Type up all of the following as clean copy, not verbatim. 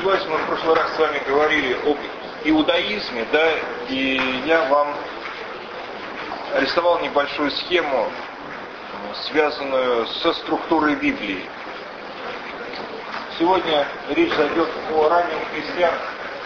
ошибаюсь, мы в прошлый раз с вами говорили об иудаизме, да, и я вам рисовал небольшую схему, связанную со структурой Библии. Сегодня речь зайдет о раннем христианстве.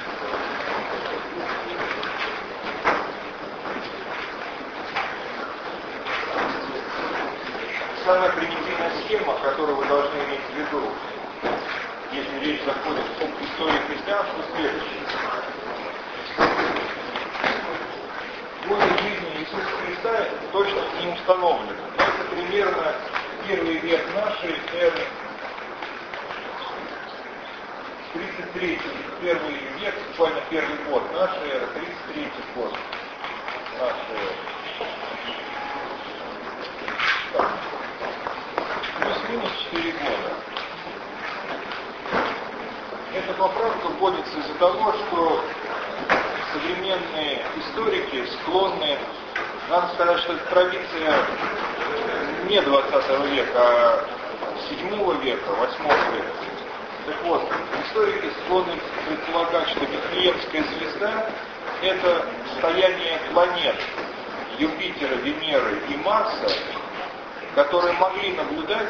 Самая примитивная схема, которую вы должны иметь в виду, если речь заходит об истории христианства, следующая. Годы жизни Иисуса Христа точно не установлены. Но это примерно первый век нашей эры, 33-й, первый век, буквально первый год нашей эры, 33-й год нашей эры. Плюс-минус 4 года. Эта поправка вводится из-за того, что современные историки склонны, надо сказать, что это традиция не 20 века, а 7 века, 8 века. Так вот, историки склонны предполагать, что Вифлеемская звезда – это состояние планет Юпитера, Венеры и Марса, которые могли наблюдать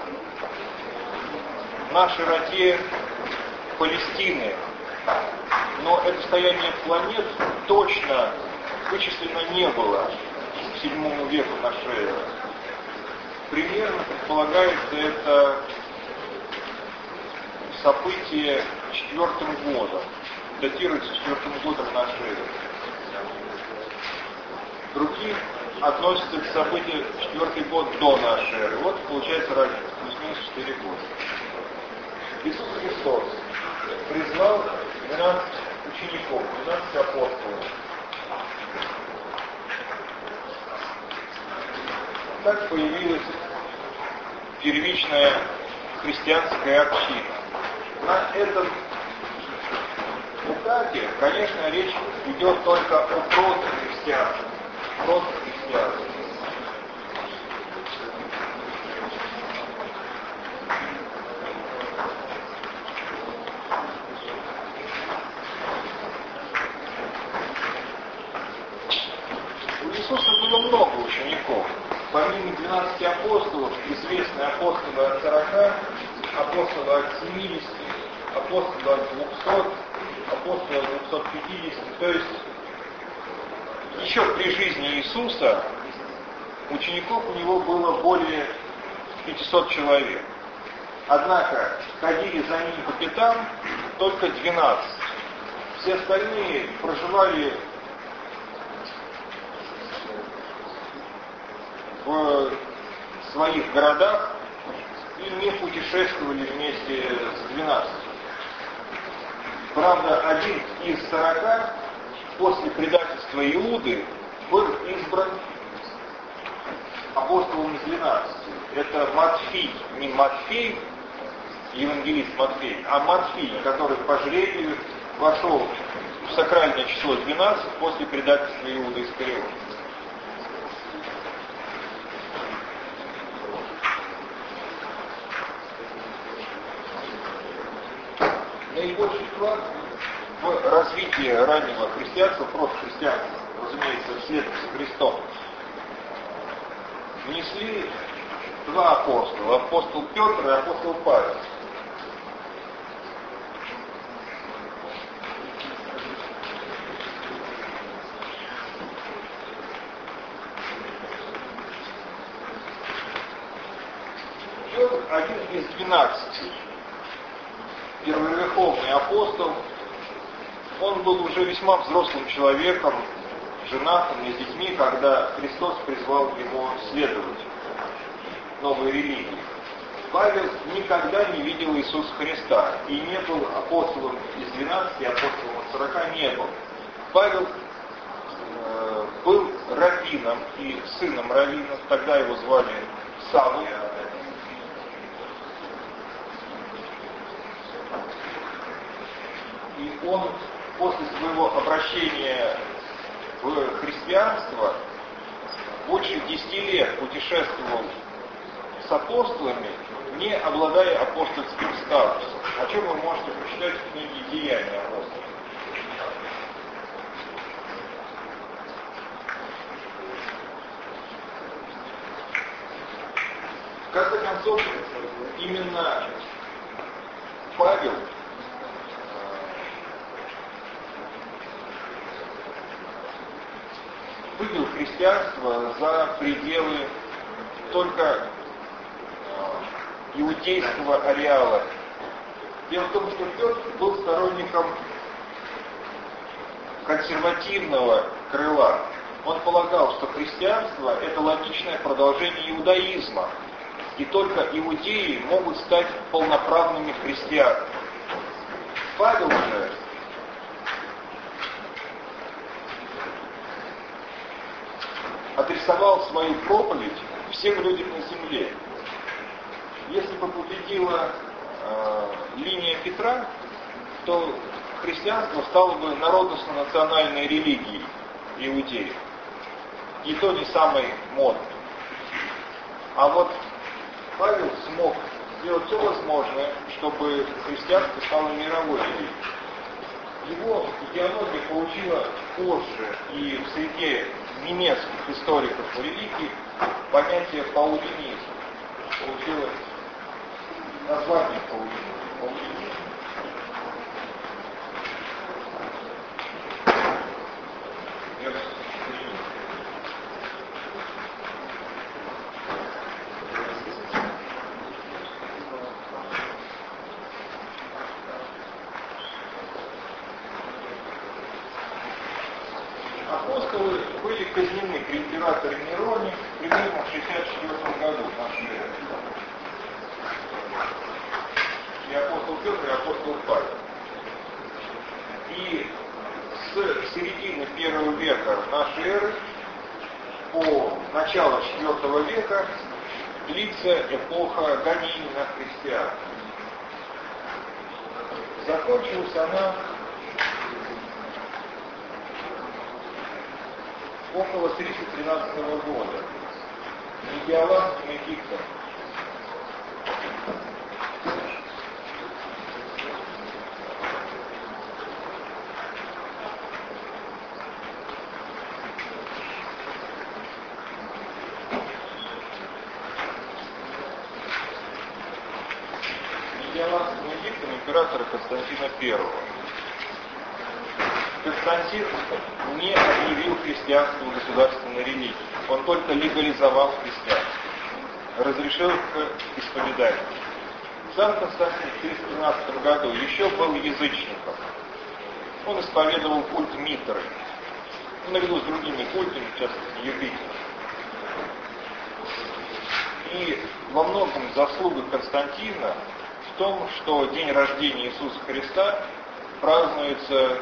на широте Палестины. Но это состояние планет точно вычислено не было к 7 веку нашей эры. Примерно предполагается это событие 4-м годом, датируется 4-м годом нашей эры. Другие относятся к событию 4-й год до нашей эры. Вот получается разница, плюс-минус 4 года. Иисус Христос призвал 12 учеников, 12 апостолов. Так появилась первичная христианская община. На этом этапе, конечно, речь идет только о протохристианстве. У Иисуса было много учеников. Помимо 12 апостолов, известны апостолы от 40, апостолы от 70, апостолы от 200, апостолы от 250. То есть, еще при жизни Иисуса учеников у него было более 500 человек. Однако ходили за ним по пятам только 12. Все остальные проживали в своих городах и не путешествовали вместе с 12. Правда, один из 40 после предательства Иуды был избран апостолом из 12. Это Матфей, не Матфей, евангелист Матфей, а Матфей, который по жребию вошел в сакральное число 12 после предательства Иуды Искариота. Наибольший вклад в развитии раннего христианства, протохристианства, разумеется, вслед за Христом, внесли два апостола, апостол Петр и апостол Павел. Петр один из 12. Первоверховный апостол. Он был уже весьма взрослым человеком, женатым и с детьми, когда Христос призвал его следовать новой религии. Павел никогда не видел Иисуса Христа и не был апостолом из 12, апостолом от 40 не был. Павел был раввином и сыном раввина, тогда его звали Савл. И он после своего обращения в христианство больше 10 лет путешествовал с апостолами, не обладая апостольским статусом. о чем вы можете прочитать в книге «Деяния апостолов». В конце концов, именно Павел вывел христианство за пределы только иудейского ареала. Дело в том, что Петр был сторонником консервативного крыла. Он полагал, что христианство – это логичное продолжение иудаизма, и только иудеи могут стать полноправными христианами. Павел же адресовал свою проповедь всем людям на земле. Если бы победила линия Петра, то христианство стало бы народностно-национальной религией иудеев. И то не самой модной. А вот Павел смог сделать все возможное, чтобы христианство стало мировой религией. Его идеология получила позже и в среде немецких историков религии понятие паулинизм. Получилось название паулинизм. Апостолы были казнены при императоре Нероне примерно в 64 году нашей эры. И апостол Петр, и апостол Павел. И с середины первого века нашей эры по начало IV века длится эпоха гонений на христиан. Закончилась она около 313 года Медиаланским Эдиктом. Медиаланским Эдиктом императора Константина I. Константин не объявил христианство государственной религией. Он только легализовал христианство, разрешил к исповеданию. Сам Константин в 313 году еще был язычником. Он исповедовал культ Митры, наряду с другими культами, в частности Юпитера. И во многом заслуга Константина в том, что день рождения Иисуса Христа празднуется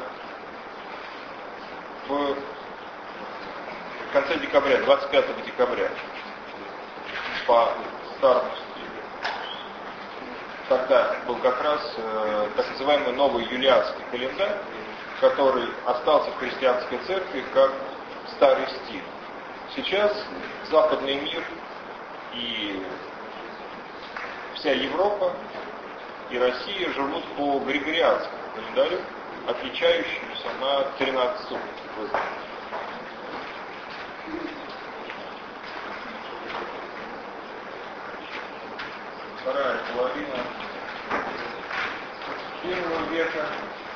в конце декабря, 25 декабря, по старому стилю. Тогда был как раз так называемый новый юлианский календарь, который остался в христианской церкви как старый стиль. Сейчас западный мир и вся Европа и Россия живут по григорианскому календарю, отличающемуся на 13 суток. Вторая половина первого века,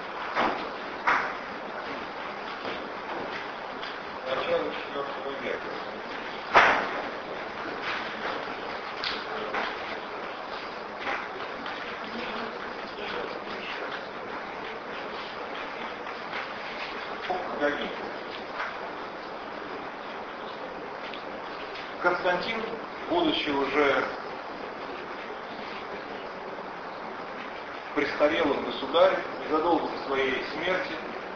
начало IV века. Константин, будучи уже престарелым государем, незадолго до своей смерти,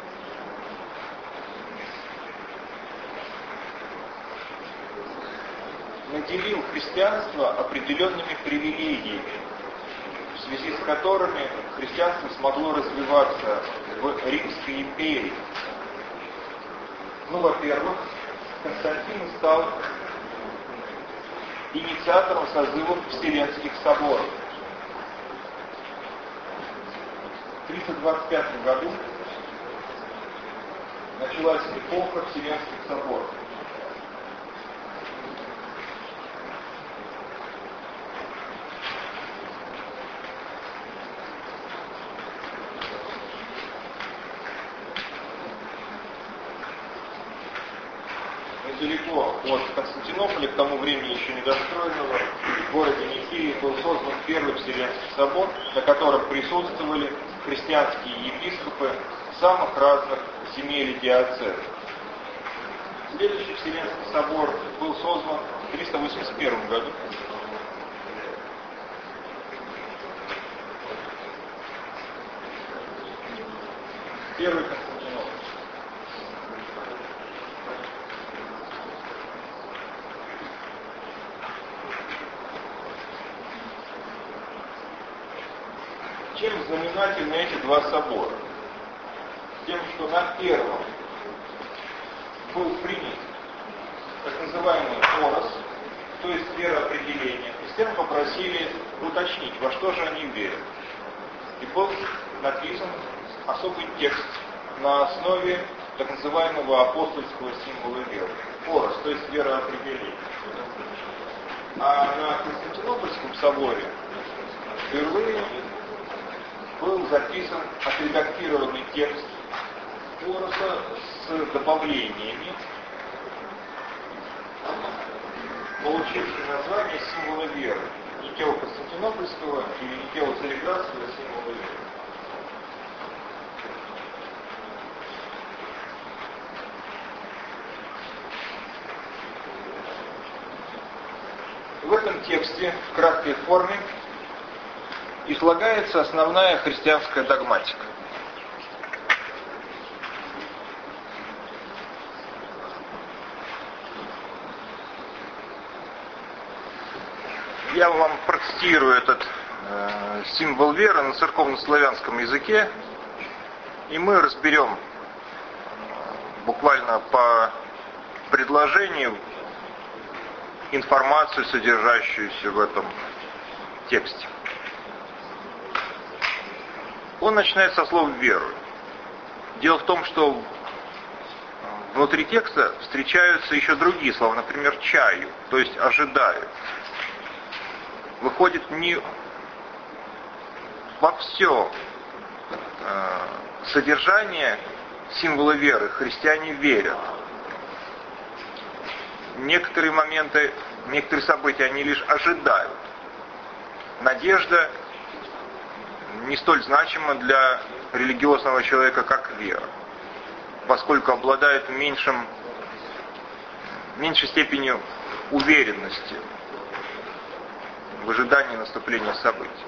наделил христианство определенными привилегиями, в связи с которыми христианство смогло развиваться в Римской империи. Ну, во-первых, Константин стал инициатором созыва Вселенских соборов. 325 году началась эпоха Вселенских соборов. Недалеко от Константинополя, к тому времени еще недостроенного, в городе Никее был создан первый Вселенский собор, на котором присутствовали христианские епископы самых разных земель и диоцезов. Следующий Вселенский собор был создан в 381 году. Первый Константинополь. Чем знаменательны эти два собора? Тем, что на первом был принят так называемый орос, то есть вероопределение. Христиан попросили уточнить, во что же они верят. И был написан особый текст на основе так называемого апостольского символа веры. Орос, то есть вероопределение. А на Константинопольском соборе впервые был записан отредактированный текст Ороса с добавлениями, получивший название символа веры. Никео-Константинопольского или Никео-Цареградского символа веры. В этом тексте, в краткой форме, излагается основная христианская догматика. Я вам процитирую этот символ веры на церковнославянском языке, и мы разберем буквально по предложению информацию, содержащуюся в этом тексте. Он начинает со слов «верую». Дело в том, что внутри текста встречаются еще другие слова, например, «чаю», то есть «ожидаю». Выходит, не во все содержание символа веры христиане верят. Некоторые моменты, некоторые события они лишь ожидают. Надежда не столь значима для религиозного человека, как вера, поскольку обладает меньшей степенью уверенности в ожидании наступления событий.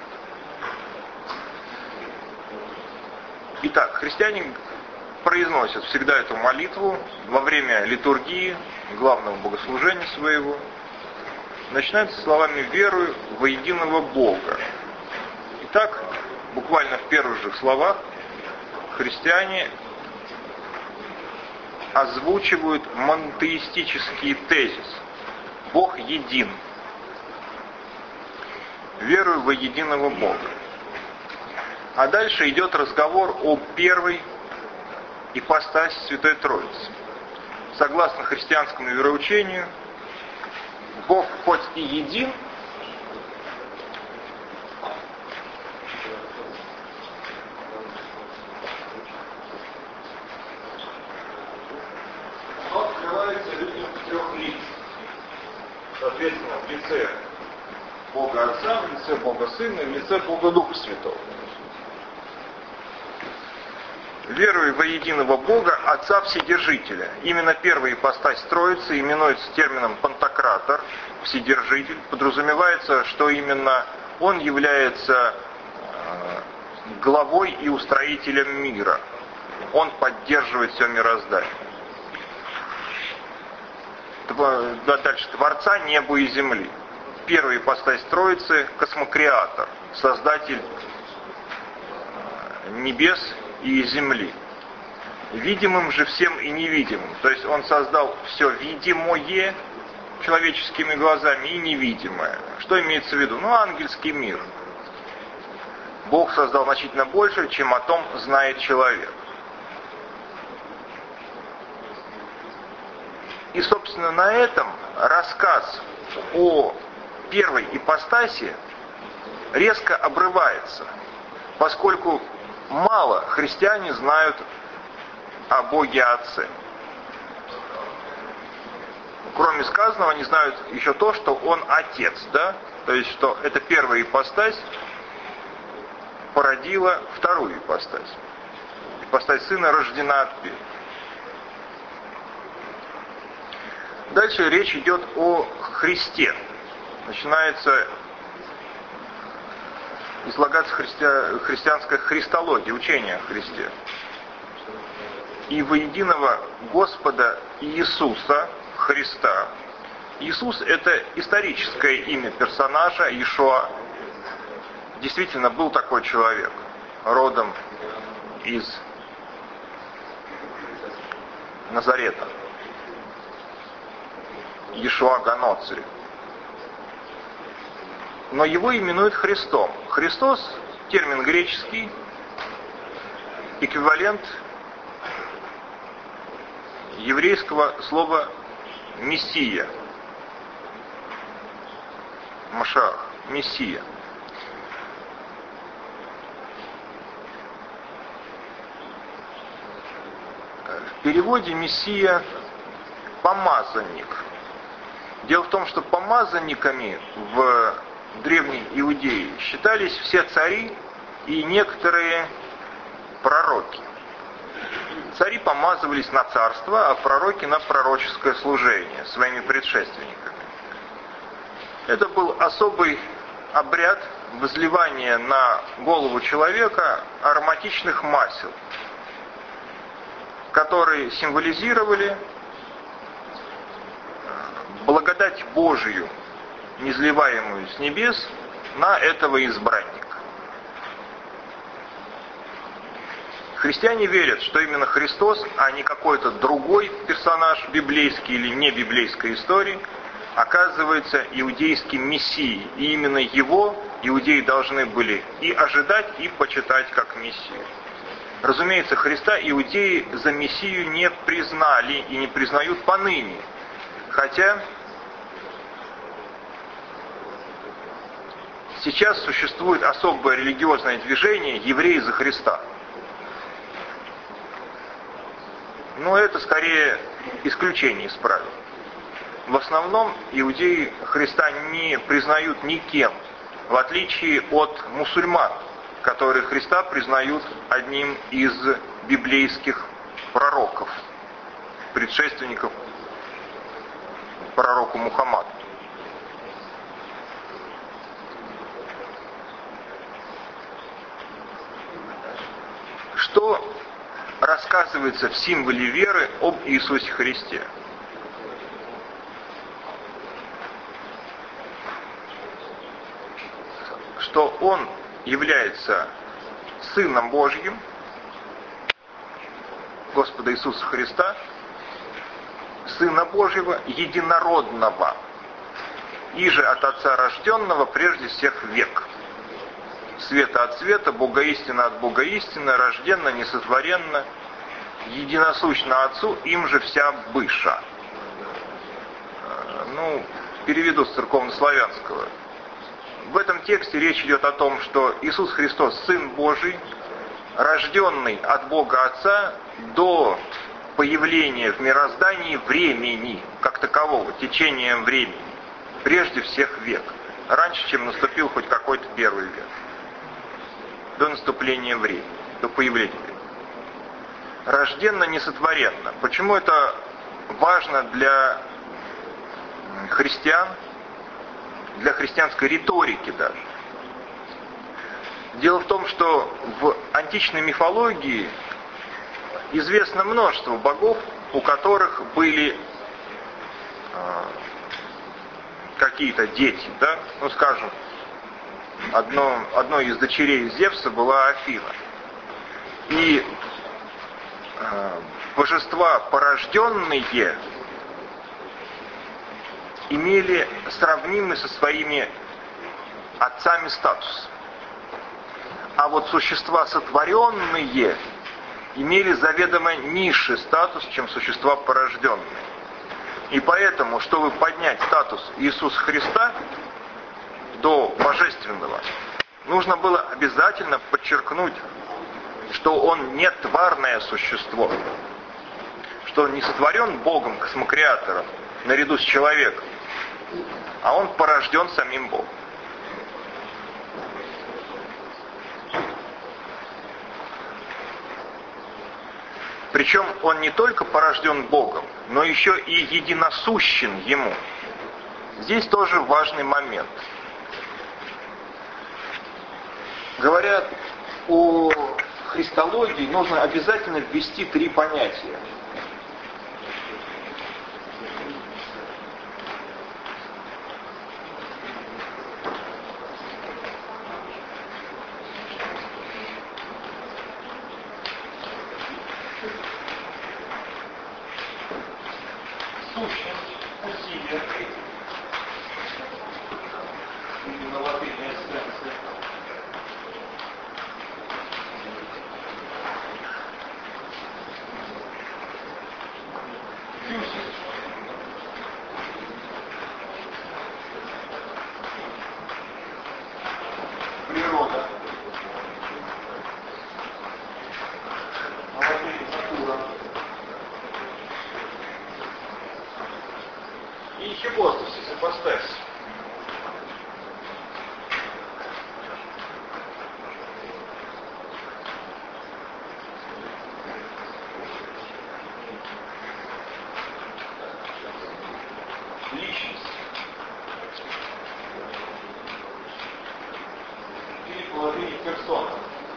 Итак, христиане произносят всегда эту молитву во время литургии, главного богослужения своего. Начинается словами «верую во единого Бога». Итак, буквально в первых же словах христиане озвучивают монотеистический тезис. Бог един. Верую во единого Бога. А дальше идет разговор о первой ипостаси Святой Троицы. Согласно христианскому вероучению, Бог хоть и един, но открывается людям в трех лицах. Соответственно, в лице Бога Отца, в лице Бога Сына и в лице Бога Духа Святого. Веруя во единого Бога, Отца Вседержителя. Именно первая ипостась Троицы именуется термином Пантократор, Вседержитель. Подразумевается, что именно Он является главой и устроителем мира. Он поддерживает все мироздание. Дальше. Творца неба и земли. Первая ипостась Троицы – космокреатор, создатель небес и земли. Видимым же всем и невидимым. То есть он создал все видимое человеческими глазами и невидимое. Что имеется в виду? Ангельский мир. Бог создал значительно больше, чем о том знает человек. И, собственно, на этом рассказ о первой ипостаси резко обрывается, поскольку мало христиане знают о Боге Отце. Кроме сказанного, они знают еще то, что Он Отец, да? То есть, что эта первая ипостась породила вторую ипостась. Ипостась Сына рождена от первой. Дальше речь идет о Христе. Начинается излагаться христианская христология, учение о Христе. И воединого Господа Иисуса Христа. Иисус — это историческое имя персонажа Иешуа. Действительно был такой человек, родом из Назарета. Иешуа Ганоцри. Но его именуют Христом. Христос — термин греческий, эквивалент еврейского слова «мессия». Машах, Мессия. В переводе «мессия» — помазанник. Дело в том, что помазанниками в древней Иудее считались все цари и некоторые пророки. Цари помазывались на царство, а пророки на пророческое служение своими предшественниками. Это был особый обряд возливания на голову человека ароматичных масел, которые символизировали благодать Божию, низливаемую с небес, на этого избранника. Христиане верят, что именно Христос, а не какой-то другой персонаж библейский или не библейской истории, оказывается иудейским мессией. И именно его иудеи должны были и ожидать, и почитать как мессию. Разумеется, Христа иудеи за мессию не признали и не признают поныне. Хотя сейчас существует особое религиозное движение «Евреи за Христа». Но это скорее исключение из правил. В основном иудеи Христа не признают никем, в отличие от мусульман, которые Христа признают одним из библейских пророков, предшественников пророку Мухаммаду. Что рассказывается в символе веры об Иисусе Христе? Что Он является Сыном Божьим, Господа Иисуса Христа, Сына Божьего, единородного, иже от Отца рожденного прежде всех век. Света от света, Бога истина от Бога истины, рожденно, несотворенно, единосущно Отцу, им же вся быша. Переведу с церковнославянского. В этом тексте речь идет о том, что Иисус Христос, Сын Божий, рожденный от Бога Отца до появления в мироздании времени, как такового, течением времени, прежде всех век, раньше, чем наступил хоть какой-то первый век, до наступления времени, до появления времени. Рожденно, несотворенно. Почему это важно для христиан, для христианской риторики даже? Дело в том, что в античной мифологии известно множество богов, у которых были какие-то дети, да? Скажем, одной из дочерей Зевса была Афина. И божества, порожденные, имели сравнимый со своими отцами статус. А вот существа сотворенные имели заведомо низший статус, чем существа порожденные. И поэтому, чтобы поднять статус Иисуса Христа до божественного, нужно было обязательно подчеркнуть, что Он не тварное существо, что Он не сотворен Богом, космокреатором, наряду с человеком, а Он порожден самим Богом. Причем Он не только порожден Богом, но еще и единосущен Ему. Здесь тоже важный момент. Говорят, о христологии нужно обязательно ввести 3 понятия. Сущность, усилие, или на латыни эссенция. Природа. На латыни натура. И хипостасис, ипостась. Личность. Или по латыни персона.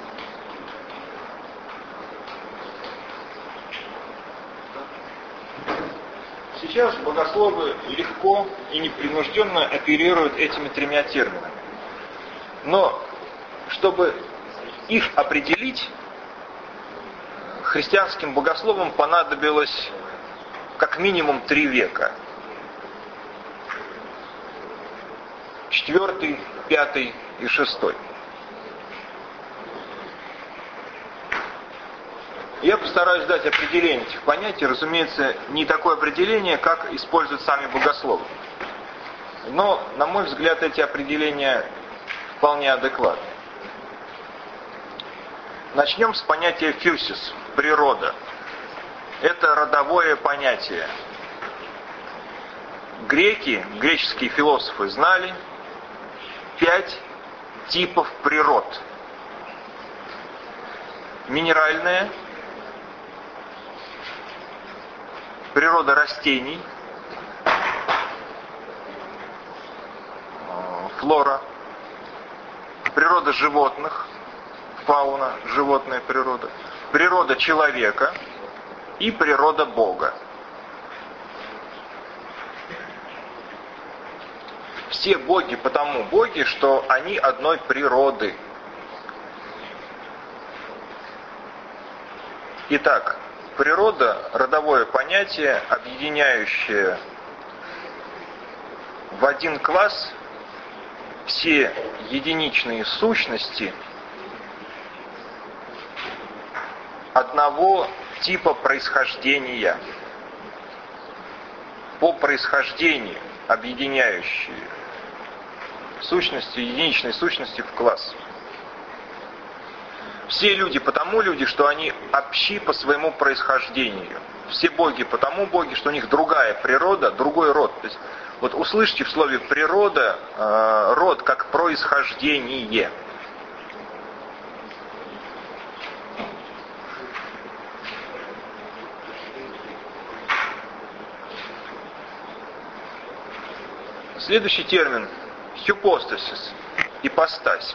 Сейчас богословы легко и непринужденно оперируют этими 3 терминами. Но чтобы их определить, христианским богословам понадобилось как минимум 3 века. 4, 5 и 6. Я постараюсь дать определение этих понятий, разумеется, не такое определение, как используют сами богословы. Но, на мой взгляд, эти определения вполне адекватны. Начнем с понятия фьюсис, природа. Это родовое понятие. Греческие философы знали 5 типов природ. Минеральная, природа растений, флора, природа животных, фауна, животная природа, природа человека и природа Бога. Все боги потому боги, что они одной природы. Итак, природа – родовое понятие, объединяющее в один класс все единичные сущности одного типа происхождения. По происхождению объединяющие сущности, единичные сущности в класс. Все люди потому люди, что они общи по своему происхождению. Все боги потому боги, что у них другая природа, другой род. То есть, вот услышьте в слове природа род как происхождение. Следующий термин – hypostasis, ипостась.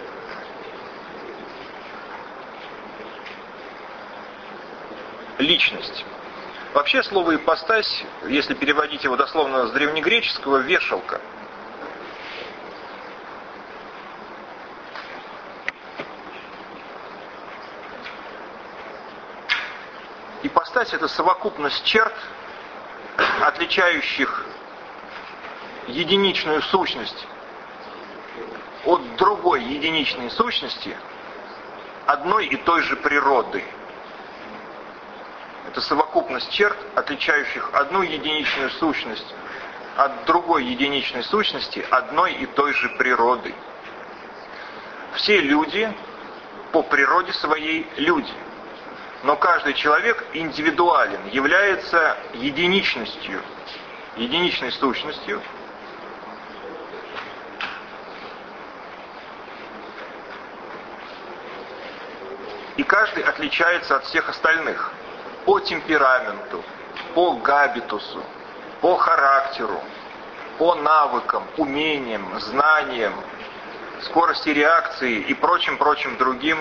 Личность. Вообще слово ипостась, если переводить его дословно с древнегреческого, вешалка. Ипостась – это совокупность черт, отличающих единичную сущность от другой единичной сущности одной и той же природы. Это совокупность черт, отличающих одну единичную сущность от другой единичной сущности одной и той же природы. Все люди по природе своей люди. Но каждый человек индивидуален, является единичностью, единичной сущностью. И каждый отличается от всех остальных по темпераменту, по габитусу, по характеру, по навыкам, умениям, знаниям, скорости реакции и прочим другим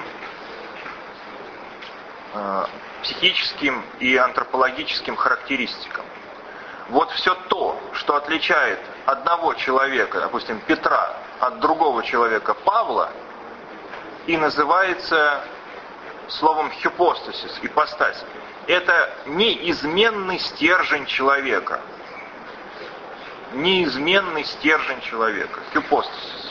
психическим и антропологическим характеристикам. Вот все то, что отличает одного человека, допустим, Петра, от другого человека, Павла, и называется словом «hypostasis», ипостась. Это неизменный стержень человека. Неизменный стержень человека. Hypostasis.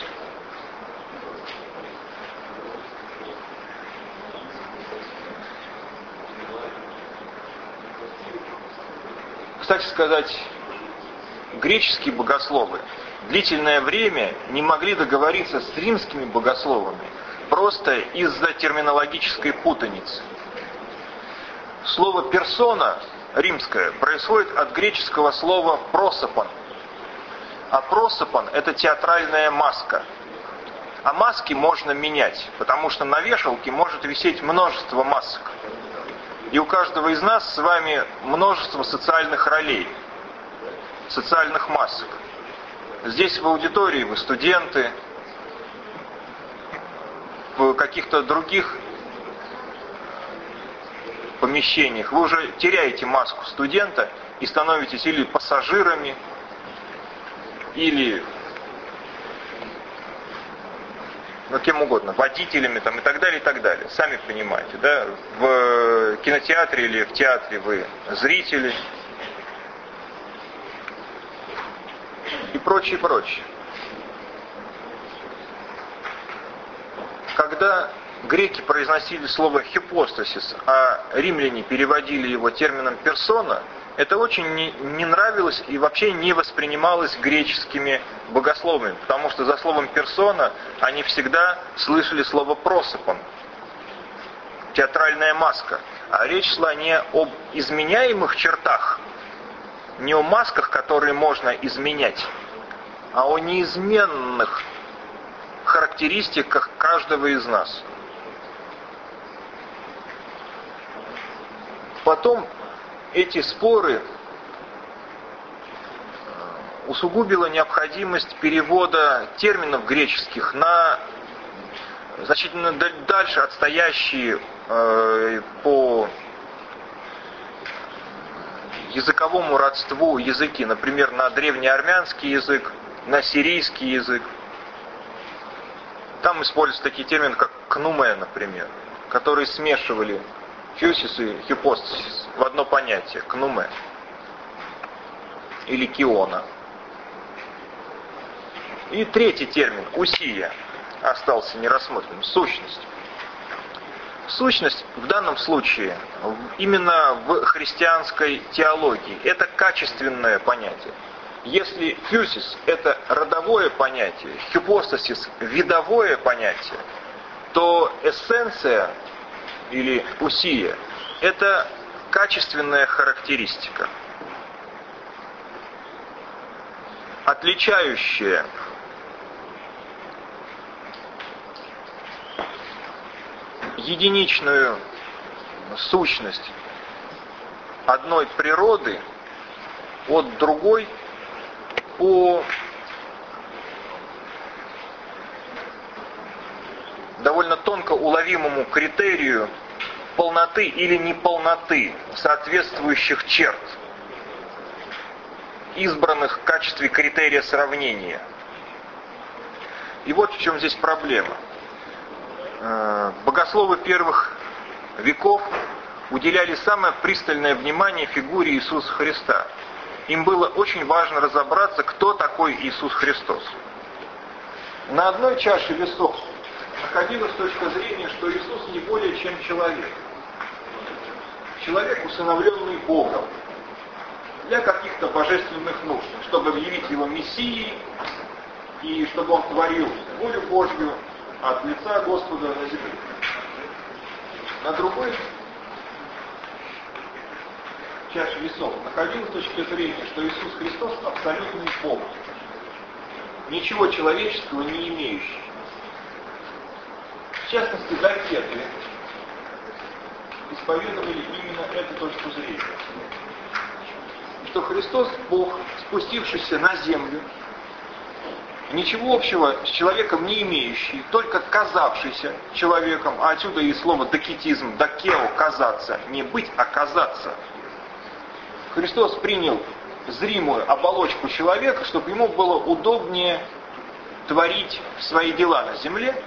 Кстати сказать, греческие богословы длительное время не могли договориться с римскими богословами просто из-за терминологической путаницы. Слово «персона» римское происходит от греческого слова «просопон». А просопон – это театральная маска. А маски можно менять, потому что на вешалке может висеть множество масок. И у каждого из нас с вами множество социальных ролей, социальных масок. Здесь в аудитории вы студенты, в каких-то других помещениях вы уже теряете маску студента и становитесь или пассажирами, или кем угодно, водителями там, и так далее, и так далее. Сами понимаете, да? В кинотеатре или в театре вы зрители и прочее. Когда греки произносили слово «hypostasis», а римляне переводили его термином «персона», это очень не нравилось и вообще не воспринималось греческими богословами, потому что за словом «персона» они всегда слышали слово «просопон», театральная маска. А речь шла не об изменяемых чертах, не о масках, которые можно изменять, а о неизменных характеристиках каждого из нас. Потом эти споры усугубила необходимость перевода терминов греческих на значительно дальше отстоящие по языковому родству языки, например, на древнеармянский язык, на сирийский язык. Там используются такие термины, как кнуме, например, которые смешивали фьюсис и hypostasis в одно понятие, кнуме, или киона. И третий термин, усия, остался нерассмотренным, сущность. Сущность в данном случае, именно в христианской теологии, это качественное понятие. Если фьюсис – это родовое понятие, hypostasis – видовое понятие, то эссенция или усия – это качественная характеристика, отличающая единичную сущность одной природы от другой по довольно тонко уловимому критерию полноты или неполноты соответствующих черт, избранных в качестве критерия сравнения. И вот в чем здесь проблема. Богословы первых веков уделяли самое пристальное внимание фигуре Иисуса Христа. Им было очень важно разобраться, кто такой Иисус Христос. На одной чаше весов находилась точка зрения, что Иисус не более чем человек. Человек, усыновленный Богом для каких-то божественных нужд, чтобы объявить его Мессией и чтобы он творил волю Божью от лица Господа на земле. На другой чаше весов находилась точка зрения, что Иисус Христос абсолютный Бог, ничего человеческого не имеющий. В частности, докеты исповедовали именно эту точку зрения, что Христос Бог, спустившийся на землю, ничего общего с человеком не имеющий, только казавшийся человеком, а отсюда и слово докетизм, докео, казаться, не быть, а казаться. Христос принял зримую оболочку человека, чтобы ему было удобнее творить свои дела на земле,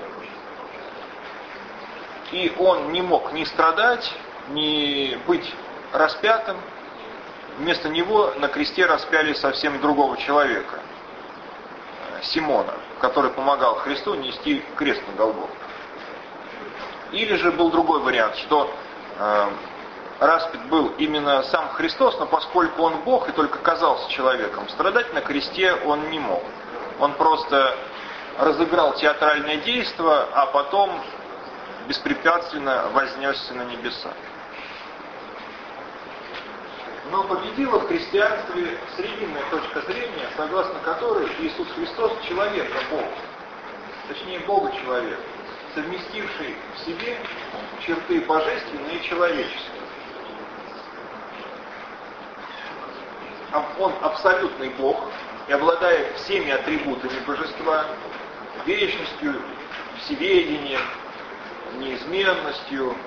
и он не мог ни страдать, ни быть распятым. Вместо него на кресте распяли совсем другого человека, Симона, который помогал Христу нести крест на Голгофу. Или же был другой вариант, что распят был именно сам Христос, но поскольку он Бог и только казался человеком, страдать на кресте он не мог. Он просто разыграл театральное действо, а потом беспрепятственно вознесся на небеса. Но победила в христианстве срединная точка зрения, согласно которой Иисус Христос человек, а Бог, точнее Бога-человек, совместивший в себе черты божественные и человеческие. Он абсолютный Бог и обладает всеми атрибутами божества, вечностью, всеведением, неизменностью,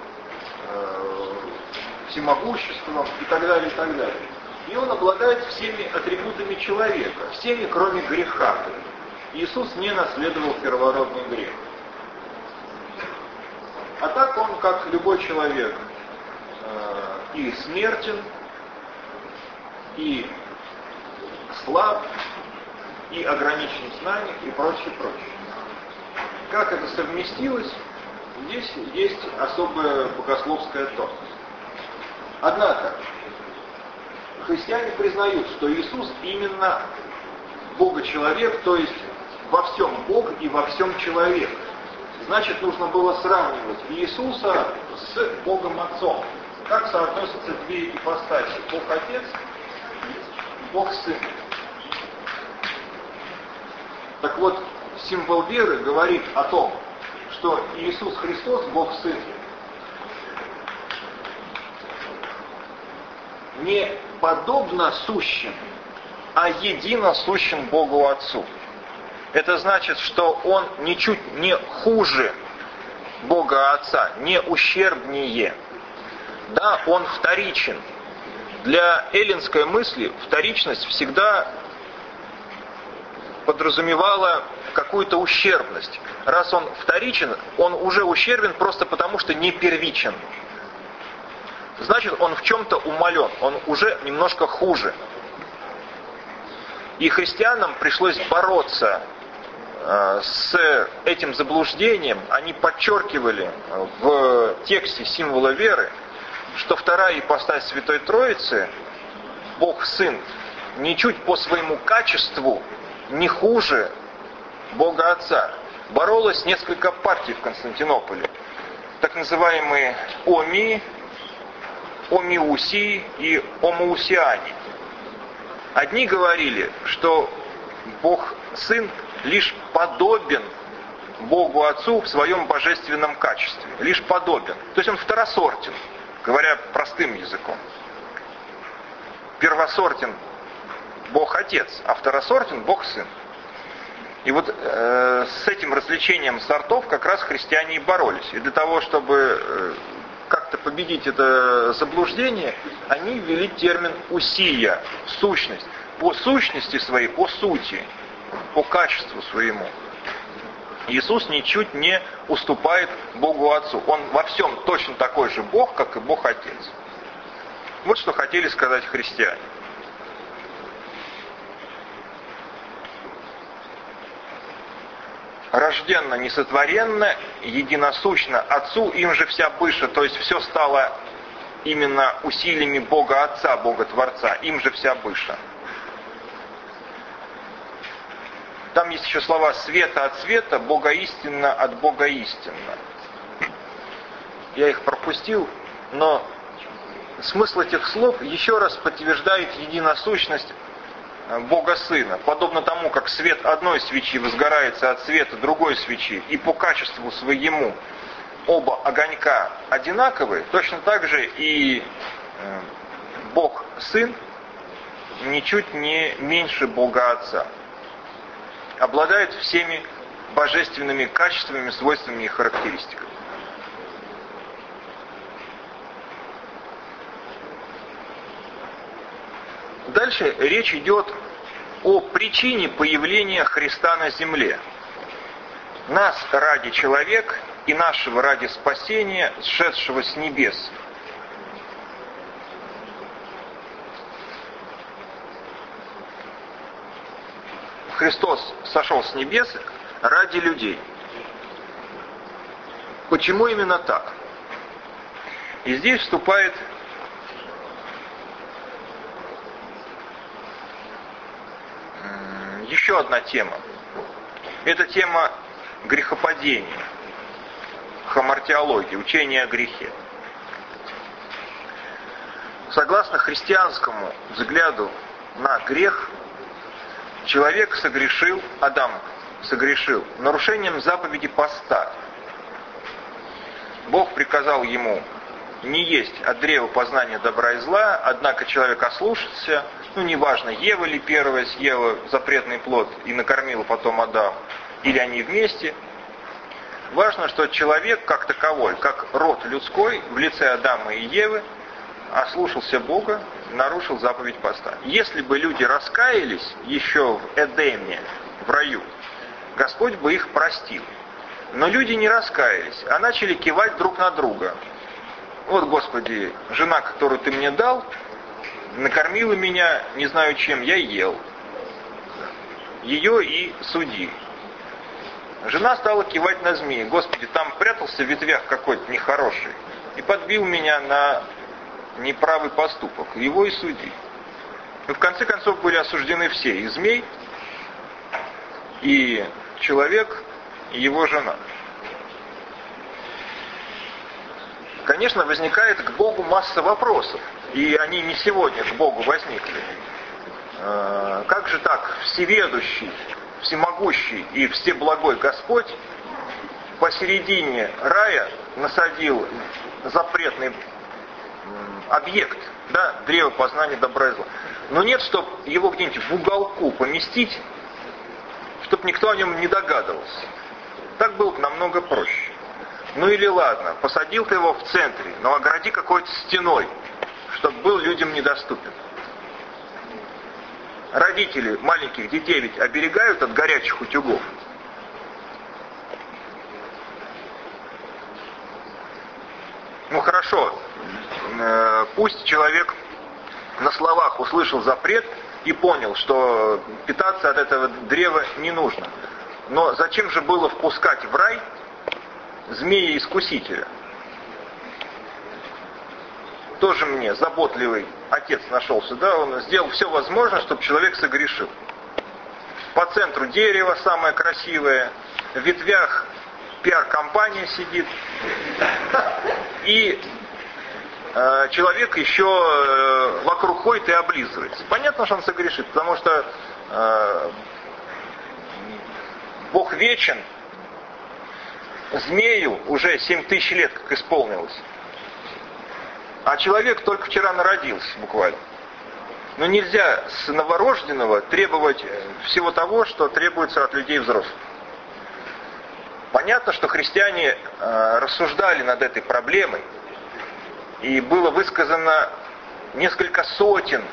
всемогуществом и так далее, и так далее. И он обладает всеми атрибутами человека, всеми, кроме греха. Иисус не наследовал первородный грех. А так он, как любой человек, и смертен, и слаб, и ограничен в знаниях, и прочее, прочее. Как это совместилось, здесь есть особая богословская тонкость. Однако, христиане признают, что Иисус именно Бога-человек, то есть во всем Бог и во всем человек. Значит, нужно было сравнивать Иисуса с Богом Отцом. Как соотносятся две ипостаси? Бог-Отец и Бог-Сын. Так вот, символ веры говорит о том, что Иисус Христос, Бог-Сын, не подобно сущим, а едино сущим Богу Отцу. Это значит, что Он ничуть не хуже Бога Отца, не ущербнее. Да, Он вторичен. Для эллинской мысли вторичность всегда подразумевала какую-то ущербность. Раз Он вторичен, Он уже ущербен просто потому, что не первичен. Значит, он в чем-то умален, он уже немножко хуже. И христианам пришлось бороться с этим заблуждением. Они подчеркивали в тексте символа веры, что вторая ипостась Святой Троицы, Бог-Сын, ничуть по своему качеству не хуже Бога Отца. Боролось несколько партий в Константинополе. Так называемые омии, омиусии и омоусиане. Одни говорили, что Бог-Сын лишь подобен Богу Отцу в своем божественном качестве. Лишь подобен. То есть он второсортен, говоря простым языком. Первосортен Бог-Отец, а второсортен Бог-Сын. И вот с этим развлечением сортов как раз христиане и боролись. И для того, чтобы как-то победить это заблуждение, они ввели термин «усия», сущность. По сущности своей, по сути, по качеству своему. Иисус ничуть не уступает Богу Отцу. Он во всем точно такой же Бог, как и Бог Отец. Вот что хотели сказать христиане. рожденно, несотворенно, единосущно Отцу, им же вся быша, то есть все стало именно усилиями Бога Отца, Бога Творца, им же вся быша. Там есть еще слова «света от света, Бога истинно от Бога истинно». Я их пропустил, но смысл этих слов еще раз подтверждает единосущность Бога Сына. Подобно тому, как свет одной свечи возгорается от света другой свечи, и по качеству своему оба огонька одинаковы, точно так же и Бог Сын ничуть не меньше Бога Отца. Обладает всеми божественными качествами, свойствами и характеристиками. Дальше речь идет о причине появления Христа на земле. Нас ради человек и нашего ради спасения, сшедшего с небес. Христос сошел с небес ради людей. Почему именно так? И здесь вступает еще одна тема. Это тема грехопадения, хамартиологии, учения о грехе. Согласно христианскому взгляду на грех, человек согрешил, Адам согрешил нарушением заповеди поста. Бог приказал ему не есть от древа познания добра и зла, однако человек ослушался, неважно, Ева ли первая съела запретный плод и накормила потом Адама, или они вместе. Важно, что человек как таковой, как род людской, в лице Адама и Евы, ослушался Бога, нарушил заповедь поста. Если бы люди раскаялись еще в Эдеме, в раю, Господь бы их простил. Но люди не раскаялись, а начали кивать друг на друга. Вот, Господи, жена, которую Ты мне дал, накормила меня, не знаю чем, я ел. Ее и суди. Жена стала кивать на змеи. Господи, там прятался в ветвях какой-то нехороший и подбил меня на неправый поступок. Его и суди. И в конце концов были осуждены все. И змей, и человек, и его жена. Конечно, возникает к Богу масса вопросов. И они не сегодня к Богу возникли. Как же так всеведущий, всемогущий и всеблагой Господь посередине рая насадил запретный объект, да, древо познания добра и зла. Но нет, чтобы его где-нибудь в уголку поместить, чтобы никто о нем не догадывался. Так было бы намного проще. Или ладно, посадил ты его в центре, но огради какой-то стеной, чтобы был людям недоступен. Родители маленьких детей ведь оберегают от горячих утюгов. Хорошо, пусть человек на словах услышал запрет и понял, что питаться от этого древа не нужно. Но зачем же было впускать в рай змея-искусителя? Тоже мне заботливый отец нашелся, да, он сделал все возможное, чтобы человек согрешил. По центру дерево самое красивое, в ветвях пиар-компания сидит, и человек еще вокруг ходит и облизывается. Понятно, что он согрешит, потому что Бог вечен, змею уже 7000 лет как исполнилось. А человек только вчера народился буквально. Но нельзя с новорожденного требовать всего того, что требуется от людей взрослых. Понятно, что христиане рассуждали над этой проблемой, и было высказано несколько сотен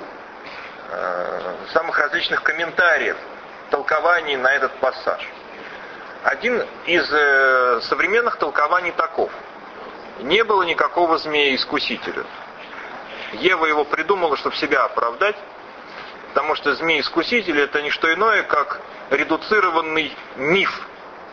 самых различных комментариев, толкований на этот пассаж. Один из современных толкований таков. Не было никакого змея-искусителя. Ева его придумала, чтобы себя оправдать, потому что змей-искуситель — это не что иное, как редуцированный миф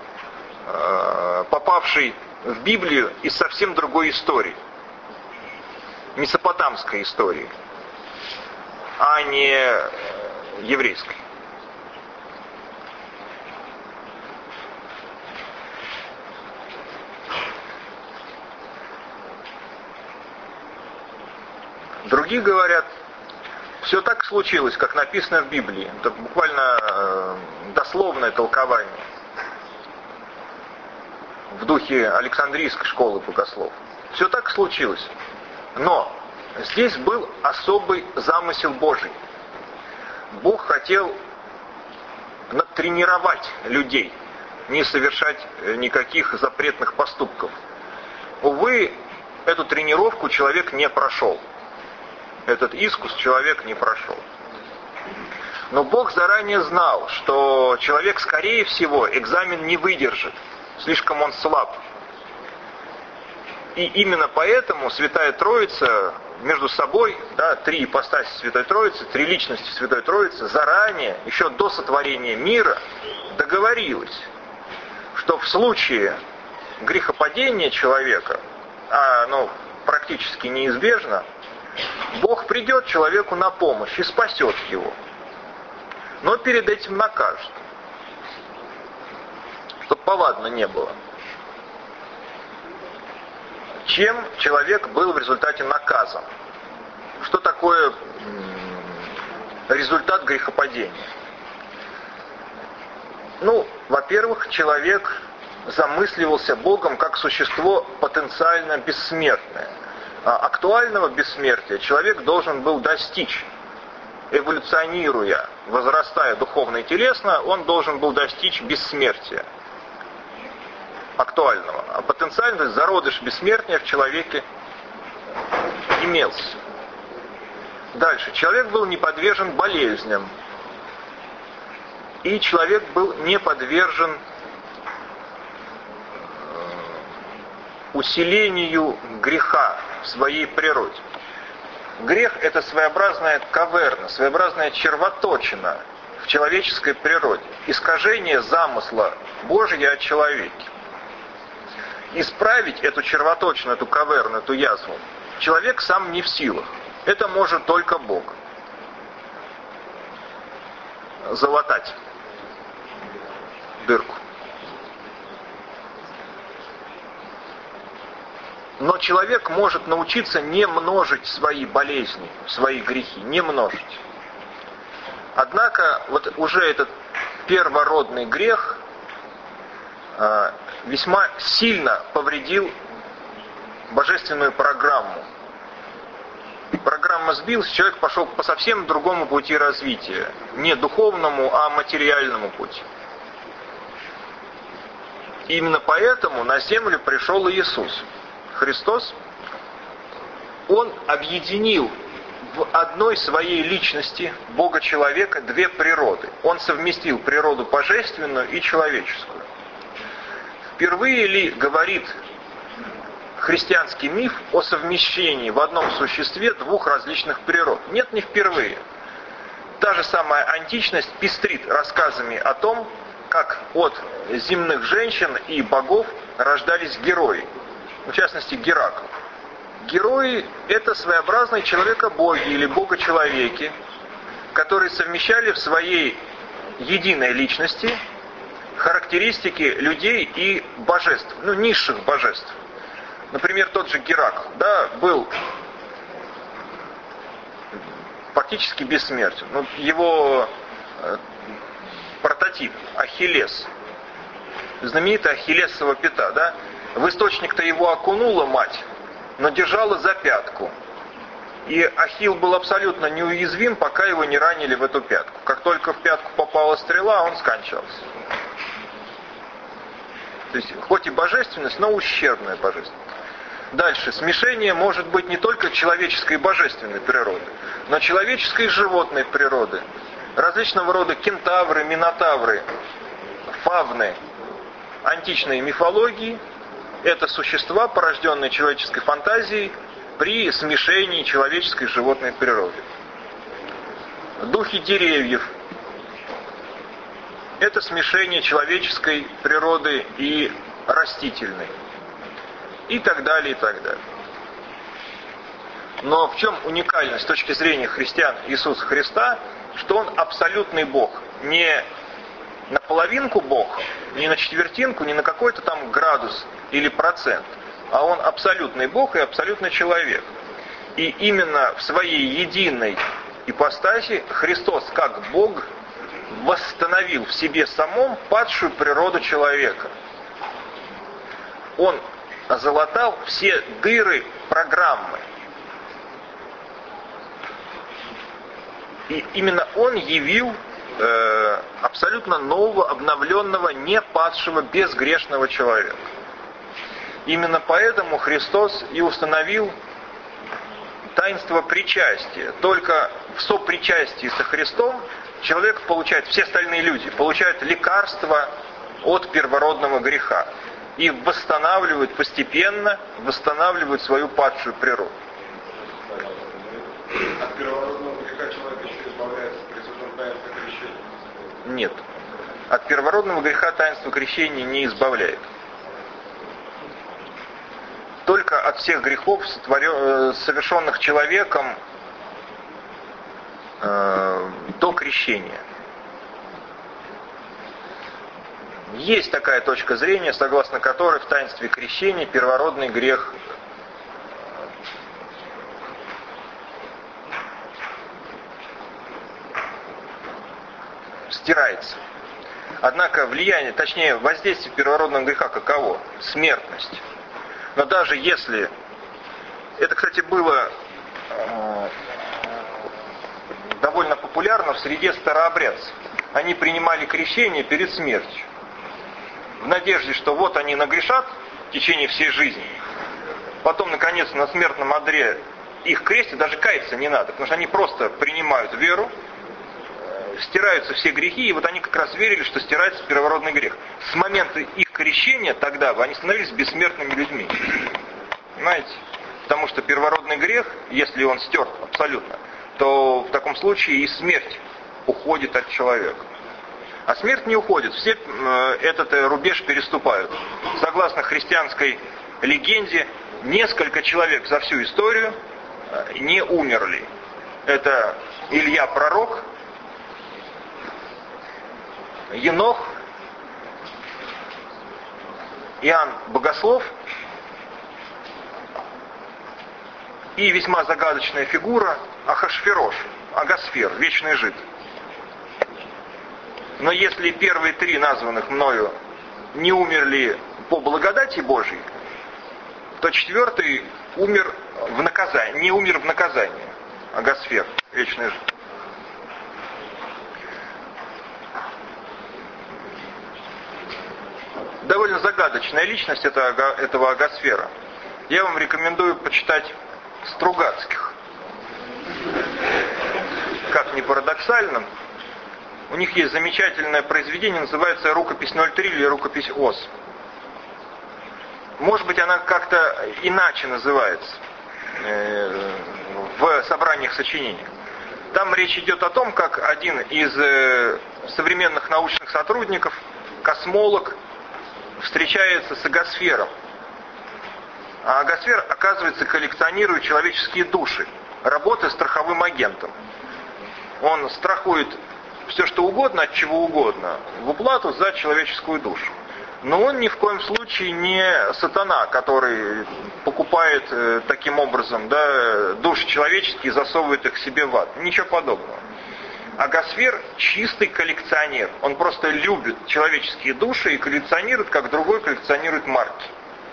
попавший в Библию из совсем другой истории, месопотамской истории, а не еврейской. Другие говорят, все так случилось, как написано в Библии. Это буквально дословное толкование в духе Александрийской школы богослов. Все так случилось. Но здесь был особый замысел Божий. Бог хотел натренировать людей, не совершать никаких запретных поступков. Увы, эту тренировку человек не прошел. Этот искус человек не прошел. Но Бог заранее знал, что человек, скорее всего, экзамен не выдержит. Слишком он слаб. И именно поэтому Святая Троица между собой, да, три ипостаси Святой Троицы, три личности Святой Троицы, заранее, еще до сотворения мира, договорилась, что в случае грехопадения человека, а оно практически неизбежно, Бог придет человеку на помощь и спасет его. Но перед этим накажет. Чтобы повадно не было. Чем человек был в результате наказан? Что такое результат грехопадения? Во-первых, человек замысливался Богом как существо потенциально бессмертное. Актуального бессмертия человек должен был достичь, эволюционируя, возрастая духовно и телесно, он должен был достичь бессмертия актуального. А потенциально, то есть зародыш бессмертия в человеке имелся. Дальше. Человек был не подвержен болезням. И человек был не подвержен усилению греха в своей природе. Грех – это своеобразная каверна, своеобразная червоточина в человеческой природе. Искажение замысла Божьего о человеке. Исправить эту червоточину, эту каверну, эту язву человек сам не в силах. Это может только Бог. Залатать дырку. Но человек может научиться не множить свои болезни, свои грехи, не множить. Однако вот уже этот первородный грех весьма сильно повредил божественную программу. Программа сбилась, человек пошел по совсем другому пути развития. Не духовному, а материальному пути. И именно поэтому на землю пришел Иисус Христос. Он объединил в одной своей личности Бога-человека две природы. Он совместил природу божественную и человеческую. Впервые ли говорит христианский миф о совмещении в одном существе двух различных природ? Нет, не впервые. Та же самая античность пестрит рассказами о том, как от земных женщин и богов рождались герои. В частности, Геракл. Герои – это своеобразные человека-боги или бога-человеки, которые совмещали в своей единой личности характеристики людей и божеств, низших божеств. Например, тот же Геракл, был фактически бессмертен. Его прототип Ахиллес, знаменитая Ахиллесова пята, в источник-то его окунула мать, но держала за пятку. И Ахилл был абсолютно неуязвим, пока его не ранили в эту пятку. Как только в пятку попала стрела, он скончался. То есть, хоть и божественность, но ущербная божественность. Дальше. Смешение может быть не только человеческой и божественной природы, но человеческой и животной природы. Различного рода кентавры, минотавры, фавны античной мифологии – это существа, порожденные человеческой фантазией при смешении человеческой и животной природы. Духи деревьев это смешение человеческой природы и растительной. И так далее, и так далее. Но в чем уникальность с точки зрения христиан Иисуса Христа, что Он абсолютный Бог. Не на половинку Бог, не на четвертинку, не на какой-то там градус или процент. А Он абсолютный Бог и абсолютный человек. И именно в своей единой ипостаси Христос, как Бог, восстановил в себе самом падшую природу человека. Он озолотал все дыры программы. И именно Он явил абсолютно нового, обновленного, не падшего, безгрешного человека. Именно поэтому Христос и установил таинство причастия. Только в сопричастии со Христом человек получает, все остальные люди получают лекарство от первородного греха и восстанавливают постепенно, восстанавливают свою падшую природу. От первородного греха человек еще избавляется при святом таинстве крещения? Нет. От первородного греха таинство крещения не избавляет. Только от всех грехов, совершенных человеком до крещения. Есть такая точка зрения, согласно которой в таинстве крещения первородный грех стирается. Однако влияние, точнее воздействие первородного греха каково? Смертность. Но даже если... Это, кстати, было довольно популярно в среде старообрядцев. Они принимали крещение перед смертью. В надежде, что вот они нагрешат в течение всей жизни. Потом, наконец, на смертном одре их крестят, даже каяться не надо. Потому что они просто принимают веру, стираются все грехи, и вот они как раз верили, что стирается первородный грех. С момента их крещения тогда они становились бессмертными людьми. Понимаете? Потому что первородный грех, если он стерт абсолютно, то в таком случае и смерть уходит от человека. А смерть не уходит, все этот рубеж переступают. Согласно христианской легенде, несколько человек за всю историю не умерли. Это Илья Пророк, Енох, Иоанн Богослов и весьма загадочная фигура Ахашферош, Агасфер, вечный жид. Но если первые три названных мною не умерли по благодати Божией, то четвертый умер в наказании, не умер в наказании. Агасфер, вечный жид. Довольно загадочная личность этого Агасфера. Я вам рекомендую почитать Стругацких. Как ни парадоксально, у них есть замечательное произведение, называется «Рукопись 03» или «Рукопись ОС». Может быть, она как-то иначе называется в собраниях сочинений. Там речь идет о том, как один из современных научных сотрудников, космолог, встречается с Агасфером. А Агасфер, оказывается, коллекционирует человеческие души, работая страховым агентом. Он страхует все, что угодно, от чего угодно, в уплату за человеческую душу. Но он ни в коем случае не сатана, который покупает таким образом души человеческие и засовывает их себе в ад. Ничего подобного. Агасфер чистый коллекционер. Он просто любит человеческие души и коллекционирует, как другой коллекционирует марки.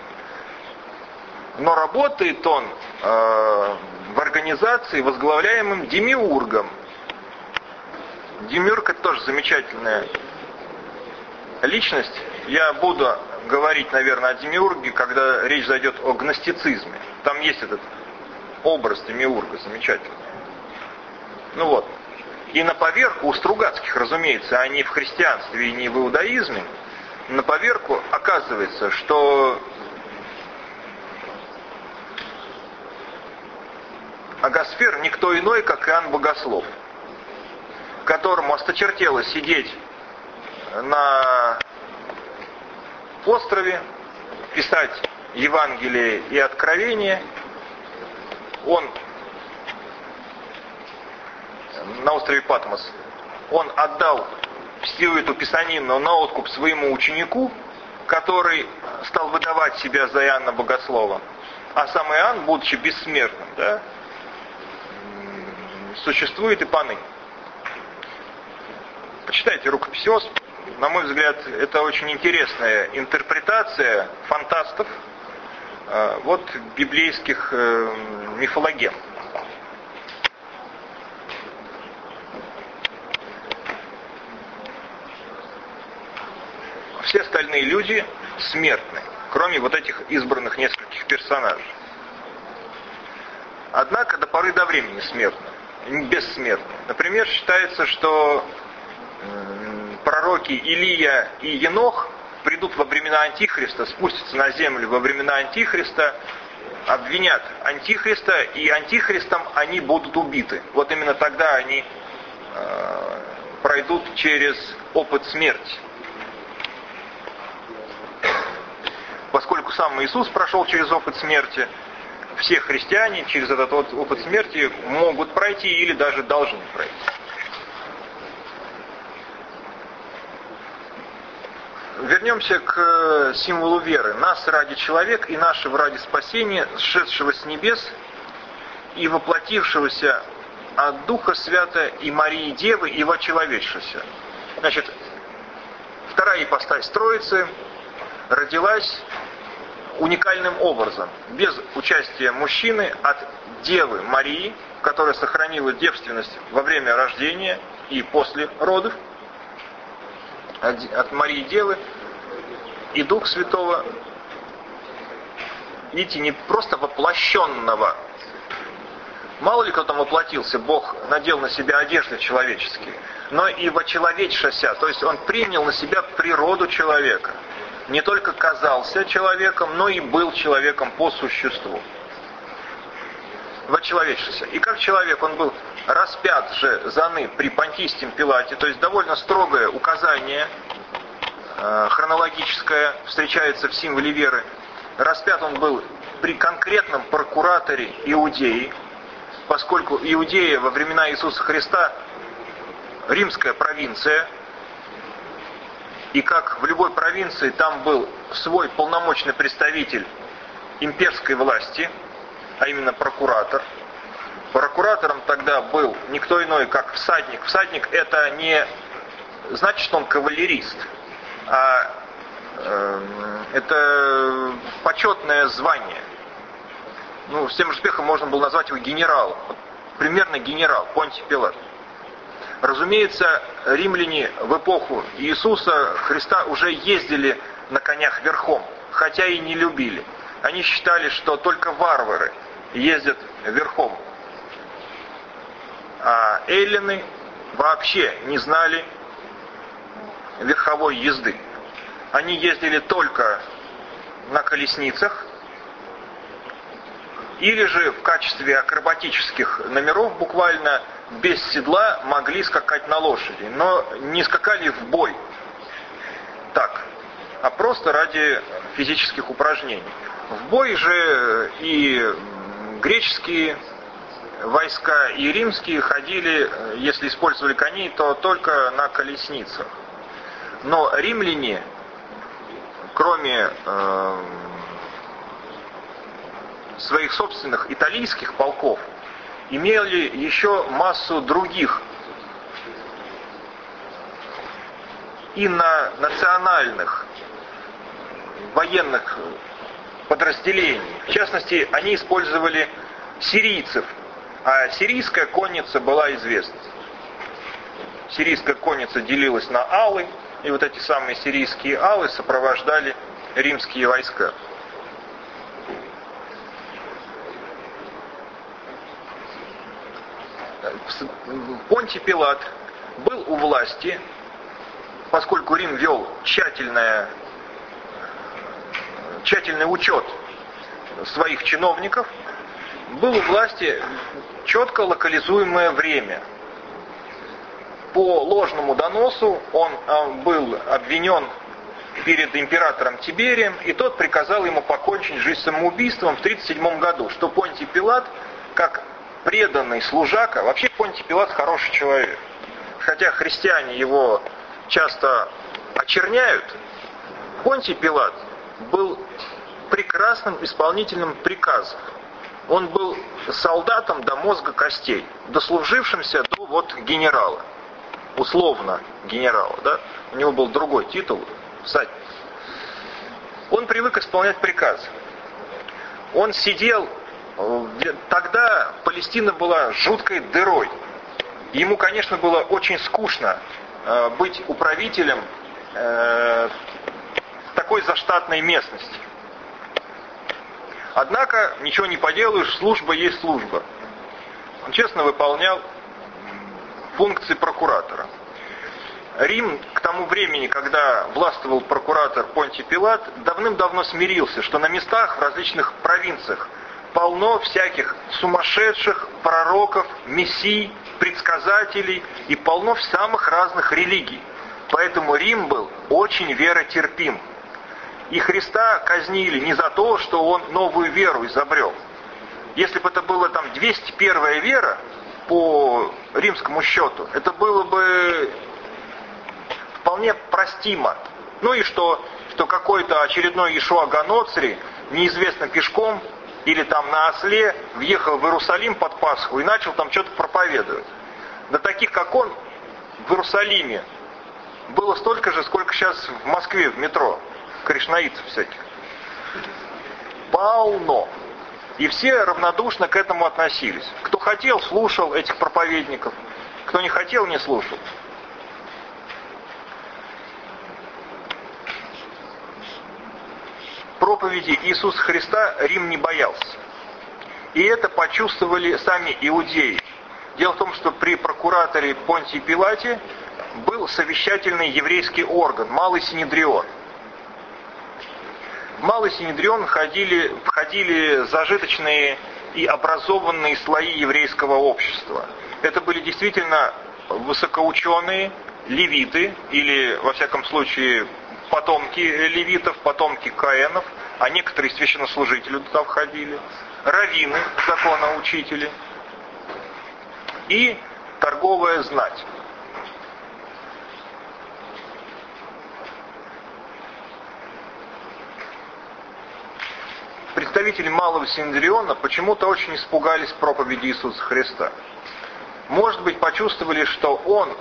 Но работает он в организации, возглавляемым демиургом. Демиург — это тоже замечательная личность. Я буду говорить, наверное, о демиурге, когда речь зайдет о гностицизме. Там есть этот образ демиурга замечательный. Ну вот. И на поверку у Стругацких, разумеется, а не в христианстве и не в иудаизме, на поверку оказывается, что Агасфер никто иной, как Иоанн Богослов, которому осточертело сидеть на острове писать Евангелие и Откровение. Он на острове Патмос. Он отдал всю эту писанину на откуп своему ученику, который стал выдавать себя за Иоанна Богослова. А сам Иоанн, будучи бессмертным, да, существует и поныне. Почитайте рукопись Осп. На мой взгляд, это очень интересная интерпретация фантастов вот библейских мифологем. Все остальные люди смертны, кроме вот этих избранных нескольких персонажей. Однако до поры до времени смертны, бессмертны. Например, считается, что пророки Илия и Енох придут во времена Антихриста, спустятся на землю во времена Антихриста, обвинят Антихриста, и Антихристом они будут убиты. Вот именно тогда они пройдут через опыт смерти. Поскольку сам Иисус прошел через опыт смерти, все христиане через этот опыт смерти могут пройти или даже должны пройти. Вернемся к символу веры. Нас ради человек и нашего ради спасения, сшедшего с небес и воплотившегося от Духа Свята и Марии Девы и вочеловечившегося. Значит, вторая ипостась Троицы родилась уникальным образом, без участия мужчины, от Девы Марии, которая сохранила девственность во время рождения и после родов, от Марии Девы и Духа Святого, видите, не просто воплощенного. Мало ли кто там воплотился, Бог надел на себя одежды человеческие, но и вочеловечился, то есть Он принял на себя природу человека. Не только казался человеком, но и был человеком по существу. Вочеловечился. И как человек он был распят же заны при Понтийском Пилате, то есть довольно строгое указание хронологическое встречается в символе веры. Распят он был при конкретном прокураторе Иудеи, поскольку Иудея во времена Иисуса Христа римская провинция, и как в любой провинции там был свой полномочный представитель имперской власти, а именно прокуратор. Прокуратором тогда был никто иной, как всадник. Всадник это не значит, что он кавалерист, а это почетное звание. Ну, с тем же успехом можно было назвать его генералом. Примерно генерал, Понтий Пилат. Разумеется, римляне в эпоху Иисуса Христа уже ездили на конях верхом, хотя и не любили. Они считали, что только варвары ездят верхом. А эллины вообще не знали верховой езды. Они ездили только на колесницах, или же в качестве акробатических номеров буквально без седла могли скакать на лошади, но не скакали в бой так, а просто ради физических упражнений. В бой же и греческие войска, и римские ходили, если использовали коней, то только на колесницах. Но римляне, кроме своих собственных италийских полков, имели еще массу других национальных военных подразделений. В частности, они использовали сирийцев, а сирийская конница была известна. Сирийская конница делилась на алы, и вот эти самые сирийские алы сопровождали римские войска. Понтий Пилат был у власти, поскольку Рим вел тщательный учет своих чиновников, был у власти четко локализуемое время. по ложному доносу он был обвинен перед императором Тиберием, и тот приказал ему покончить жизнь самоубийством в 1937 году, что Понтий Пилат, как преданный служака, вообще Понтий Пилат хороший человек, хотя христиане его часто очерняют, Понтий Пилат был прекрасным исполнителем приказов. Он был солдатом до мозга костей, дослужившимся до генерала, условно генерала, да? У него был другой титул, всадник. Он привык исполнять приказы. Он сидел, тогда Палестина была жуткой дырой. Ему, конечно, было очень скучно быть управителем такой заштатной местности. Однако, ничего не поделаешь, служба есть служба. Он честно выполнял функции прокуратора. Рим к тому времени, когда властвовал прокуратор Понтий Пилат, давным-давно смирился, что на местах в различных провинциях полно всяких сумасшедших пророков, мессий, предсказателей и полно в самых разных религий. Поэтому Рим был очень веротерпим. И Христа казнили не за то, что он новую веру изобрел. Если бы это была 201 вера по римскому счету, это было бы вполне простимо. Ну и что какой-то очередной Иешуа Ганоцри, неизвестно пешком или на осле, въехал в Иерусалим под Пасху и начал там что-то проповедовать. Да таких, как он, в Иерусалиме было столько же, сколько сейчас в Москве в метро. Кришнаитов всяких. Полно. И все равнодушно к этому относились. Кто хотел, слушал этих проповедников. Кто не хотел, не слушал. Проповеди Иисуса Христа Рим не боялся. И это почувствовали сами иудеи. Дело в том, что при прокураторе Понтии Пилате был совещательный еврейский орган, Малый Синедрион. В Малый Синедрион входили зажиточные и образованные слои еврейского общества. Это были действительно высокоученые левиты, или, во всяком случае, потомки левитов, потомки каэнов, а некоторые священнослужители туда входили, раввины, законоучители и торговая знать. Представители Малого Синедриона почему-то очень испугались проповеди Иисуса Христа. Может быть, почувствовали, что он,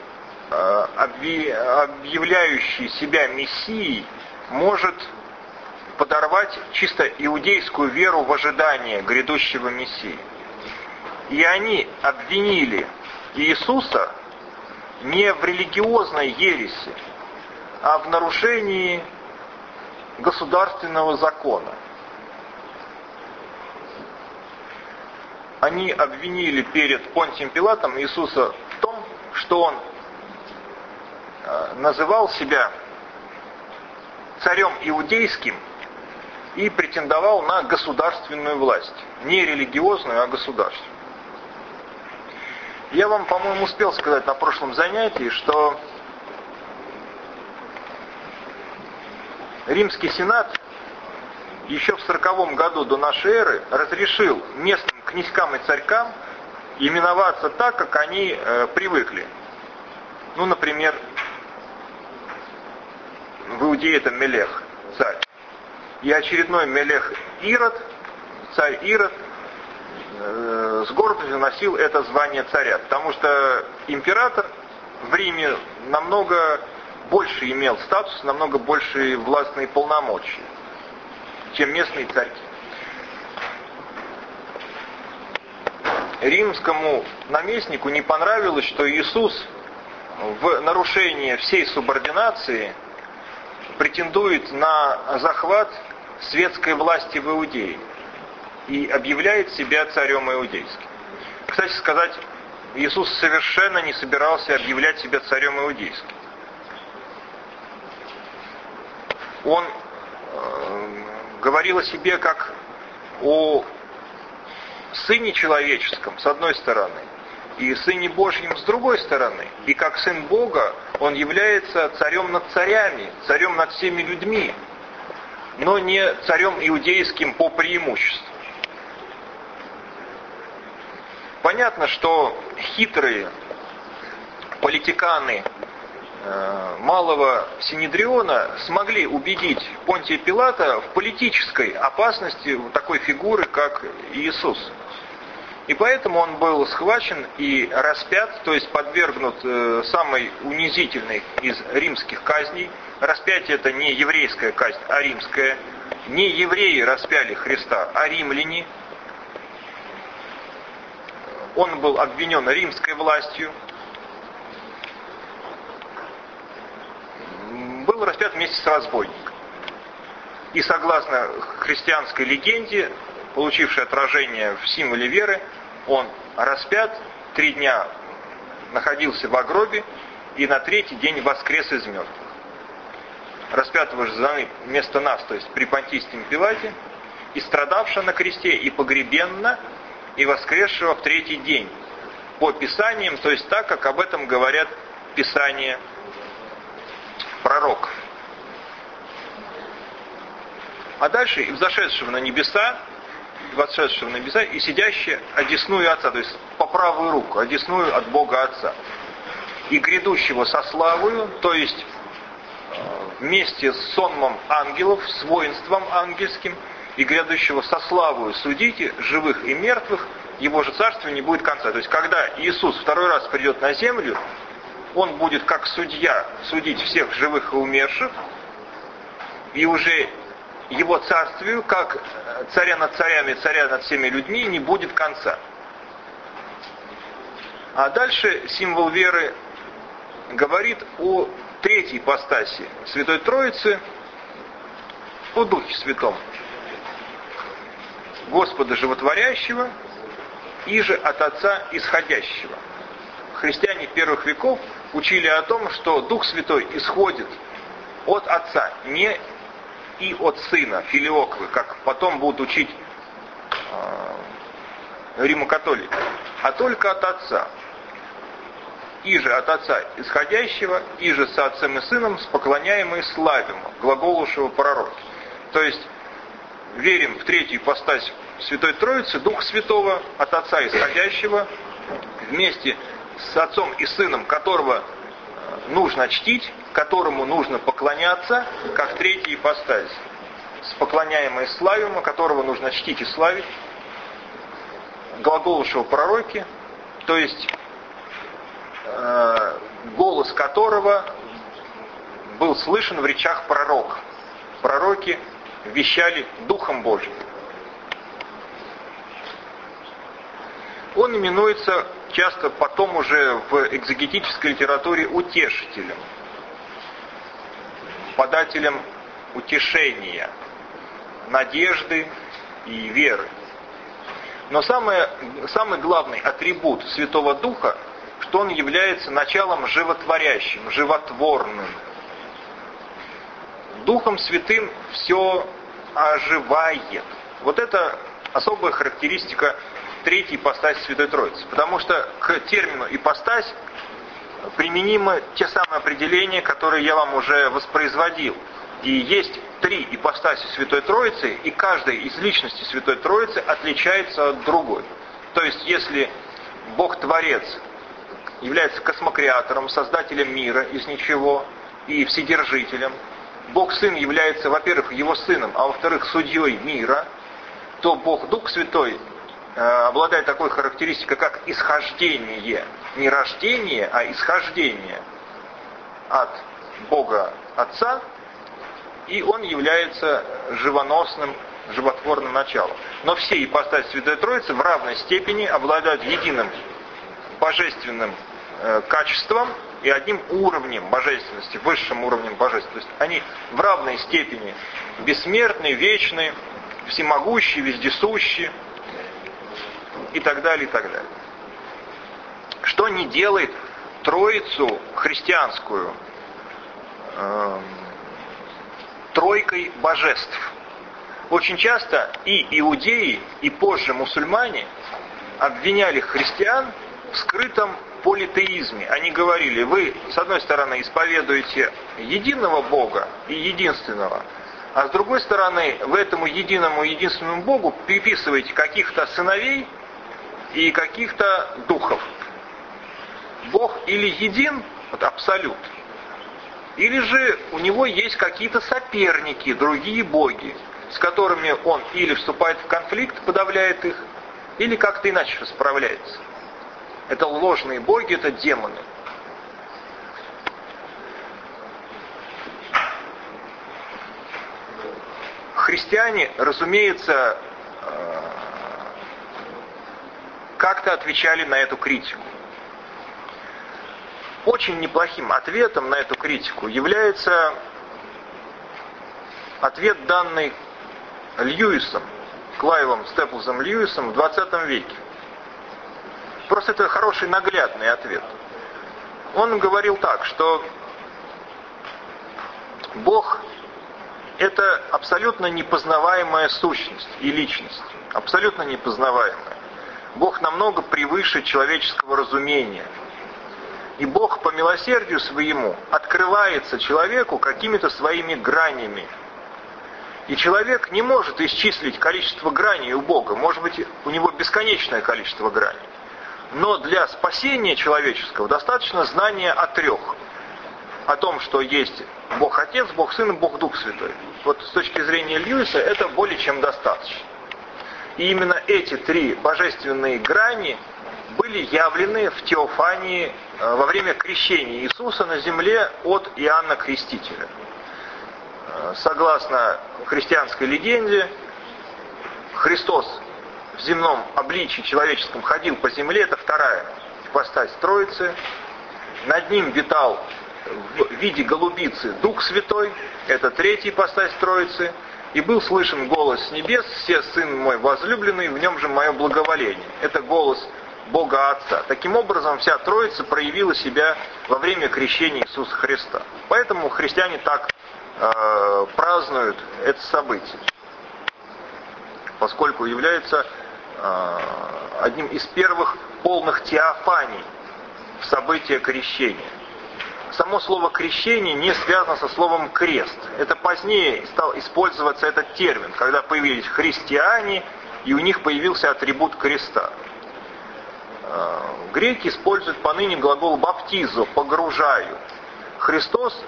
объявляющий себя Мессией, может подорвать чисто иудейскую веру в ожидание грядущего Мессии. И они обвинили Иисуса не в религиозной ереси, а в нарушении государственного закона. Они обвинили перед Понтием Пилатом Иисуса в том, что он называл себя царем иудейским и претендовал на государственную власть. Не религиозную, а государственную. Я вам, по-моему, успел сказать на прошлом занятии, что Римский Сенат еще в 40 году до нашей эры разрешил местным князькам и царькам именоваться так, как они привыкли. Ну, например, в Иудее это Мелех, царь. И очередной Мелех Ирод, царь Ирод, с гордостью носил это звание царя, потому что император в Риме намного больше имел статус, намного больше властные полномочия, чем местные царьки. Римскому наместнику не понравилось, что Иисус в нарушение всей субординации претендует на захват светской власти в Иудее и объявляет себя царем иудейским. Кстати сказать, Иисус совершенно не собирался объявлять себя царем иудейским. Он говорил о себе как о Сыне Человеческом, с одной стороны, и Сыне Божьем с другой стороны. И как Сын Бога, Он является царем над царями, царем над всеми людьми, но не царем иудейским по преимуществу. Понятно, что хитрые политиканы Малого Синедриона смогли убедить Понтия Пилата в политической опасности такой фигуры, как Иисус. И поэтому он был схвачен и распят, то есть подвергнут самой унизительной из римских казней. Распятие — это не еврейская казнь, а римская. Не евреи распяли Христа, а римляне. Он был обвинен римской властью. Был распят вместе с разбойником. И согласно христианской легенде, получившей отражение в символе веры, он распят, 3 дня находился в гробе и на 3-й день воскрес из мертвых. Распятого же вместо нас, то есть при Понтийском Пилате, и страдавшего на кресте, и погребенно, и воскресшего в 3-й день. По Писаниям, то есть так, как об этом говорят Писания пророков. А дальше и взошедшего на небеса, и сидящие одесную Отца, то есть по правую руку, одесную от Бога Отца. И грядущего со славою, то есть вместе с сонмом ангелов, с воинством ангельским, и грядущего со славою судите живых и мертвых, его же царствию не будет конца. То есть когда Иисус второй раз придет на землю, Он будет как судья судить всех живых и умерших, и уже Его царствию, как царя над царями, царя над всеми людьми, не будет конца. А дальше символ веры говорит о 3-й ипостаси Святой Троицы, о Духе Святом, Господа Животворящего, и же от Отца исходящего. Христиане первых веков учили о том, что Дух Святой исходит от Отца, не и от Сына, филиоквы, как потом будут учить римокатолики, а только от Отца. И же от Отца исходящего, и же со Отцем и Сыном споклоняемо и славимо, глаголушего пророки. То есть верим в 3-ю ипостась Святой Троицы, Духа Святого, от Отца исходящего, вместе с Отцом и Сыном, которого нужно чтить, которому нужно поклоняться, как 3-я ипостась. Споклоняемо и славимо, которого нужно чтить и славить, глаголушего пророки, то есть голос которого был слышен в речах пророков. Пророки вещали Духом Божьим. Он именуется часто потом уже в экзегетической литературе утешителем, подателем утешения, надежды и веры. Но самый главный атрибут Святого Духа, что он является началом животворящим, животворным. Духом Святым все оживает. Вот это особая характеристика 3-й ипостаси Святой Троицы. Потому что к термину ипостась применимы те самые определения, которые я вам уже воспроизводил. И есть 3 ипостаси Святой Троицы, и каждая из личностей Святой Троицы отличается от другой. То есть, если Бог-творец является космокреатором, создателем мира из ничего и вседержителем, Бог-сын является, во-первых, его сыном, а во-вторых, судьей мира, то Бог-Дух Святой обладает такой характеристикой, как исхождение. Не рождение, а исхождение от Бога Отца, и он является живоносным, животворным началом. Но все ипостаси Святой Троицы в равной степени обладают единым божественным качеством и одним уровнем божественности, высшим уровнем божественности. То есть они в равной степени бессмертны, вечны, всемогущие, вездесущие и так далее, и так далее. Что не делает Троицу христианскую тройкой божеств. Очень часто и иудеи, и позже мусульмане обвиняли христиан в скрытом политеизме. Они говорили: вы, с одной стороны, исповедуете единого Бога и единственного, а с другой стороны, вы этому единому и единственному Богу приписываете каких-то сыновей и каких-то духов. Бог или един, вот абсолют, или же у него есть какие-то соперники, другие боги, с которыми он или вступает в конфликт, подавляет их, или как-то иначе справляется. Это ложные боги, это демоны. Христиане, разумеется, как-то отвечали на эту критику. Очень неплохим ответом на эту критику является ответ, данный Льюисом, Клайвом Степлзом Льюисом в 20 веке. Просто это хороший наглядный ответ. Он говорил так, что Бог — это абсолютно непознаваемая сущность и личность. Абсолютно непознаваемая. Бог намного превыше человеческого разумения. И Бог по милосердию своему открывается человеку какими-то своими гранями. И человек не может исчислить количество граней у Бога. Может быть, у него бесконечное количество граней. Но для спасения человеческого достаточно знания о трех. О том, что есть Бог Отец, Бог Сын и Бог Дух Святой. Вот с точки зрения Льюиса это более чем достаточно. И именно эти три божественные грани были явлены в теофании во время крещения Иисуса на земле от Иоанна Крестителя. Согласно христианской легенде, Христос в земном обличии человеческом ходил по земле, это вторая ипостась Троицы. Над ним витал в виде голубицы Дух Святой, это третья ипостась Троицы. И был слышен голос с небес: «Се Сын мой возлюбленный, в нем же мое благоволение». Это голос Бога Отца. Таким образом, вся Троица проявила себя во время крещения Иисуса Христа. Поэтому христиане так празднуют это событие, поскольку является одним из первых полных теофаний в события крещения. Само слово «крещение» не связано со словом «крест». Это позднее стал использоваться этот термин, когда появились христиане, и у них появился атрибут креста. Греки используют поныне глагол «баптизо» — «погружаю». Христос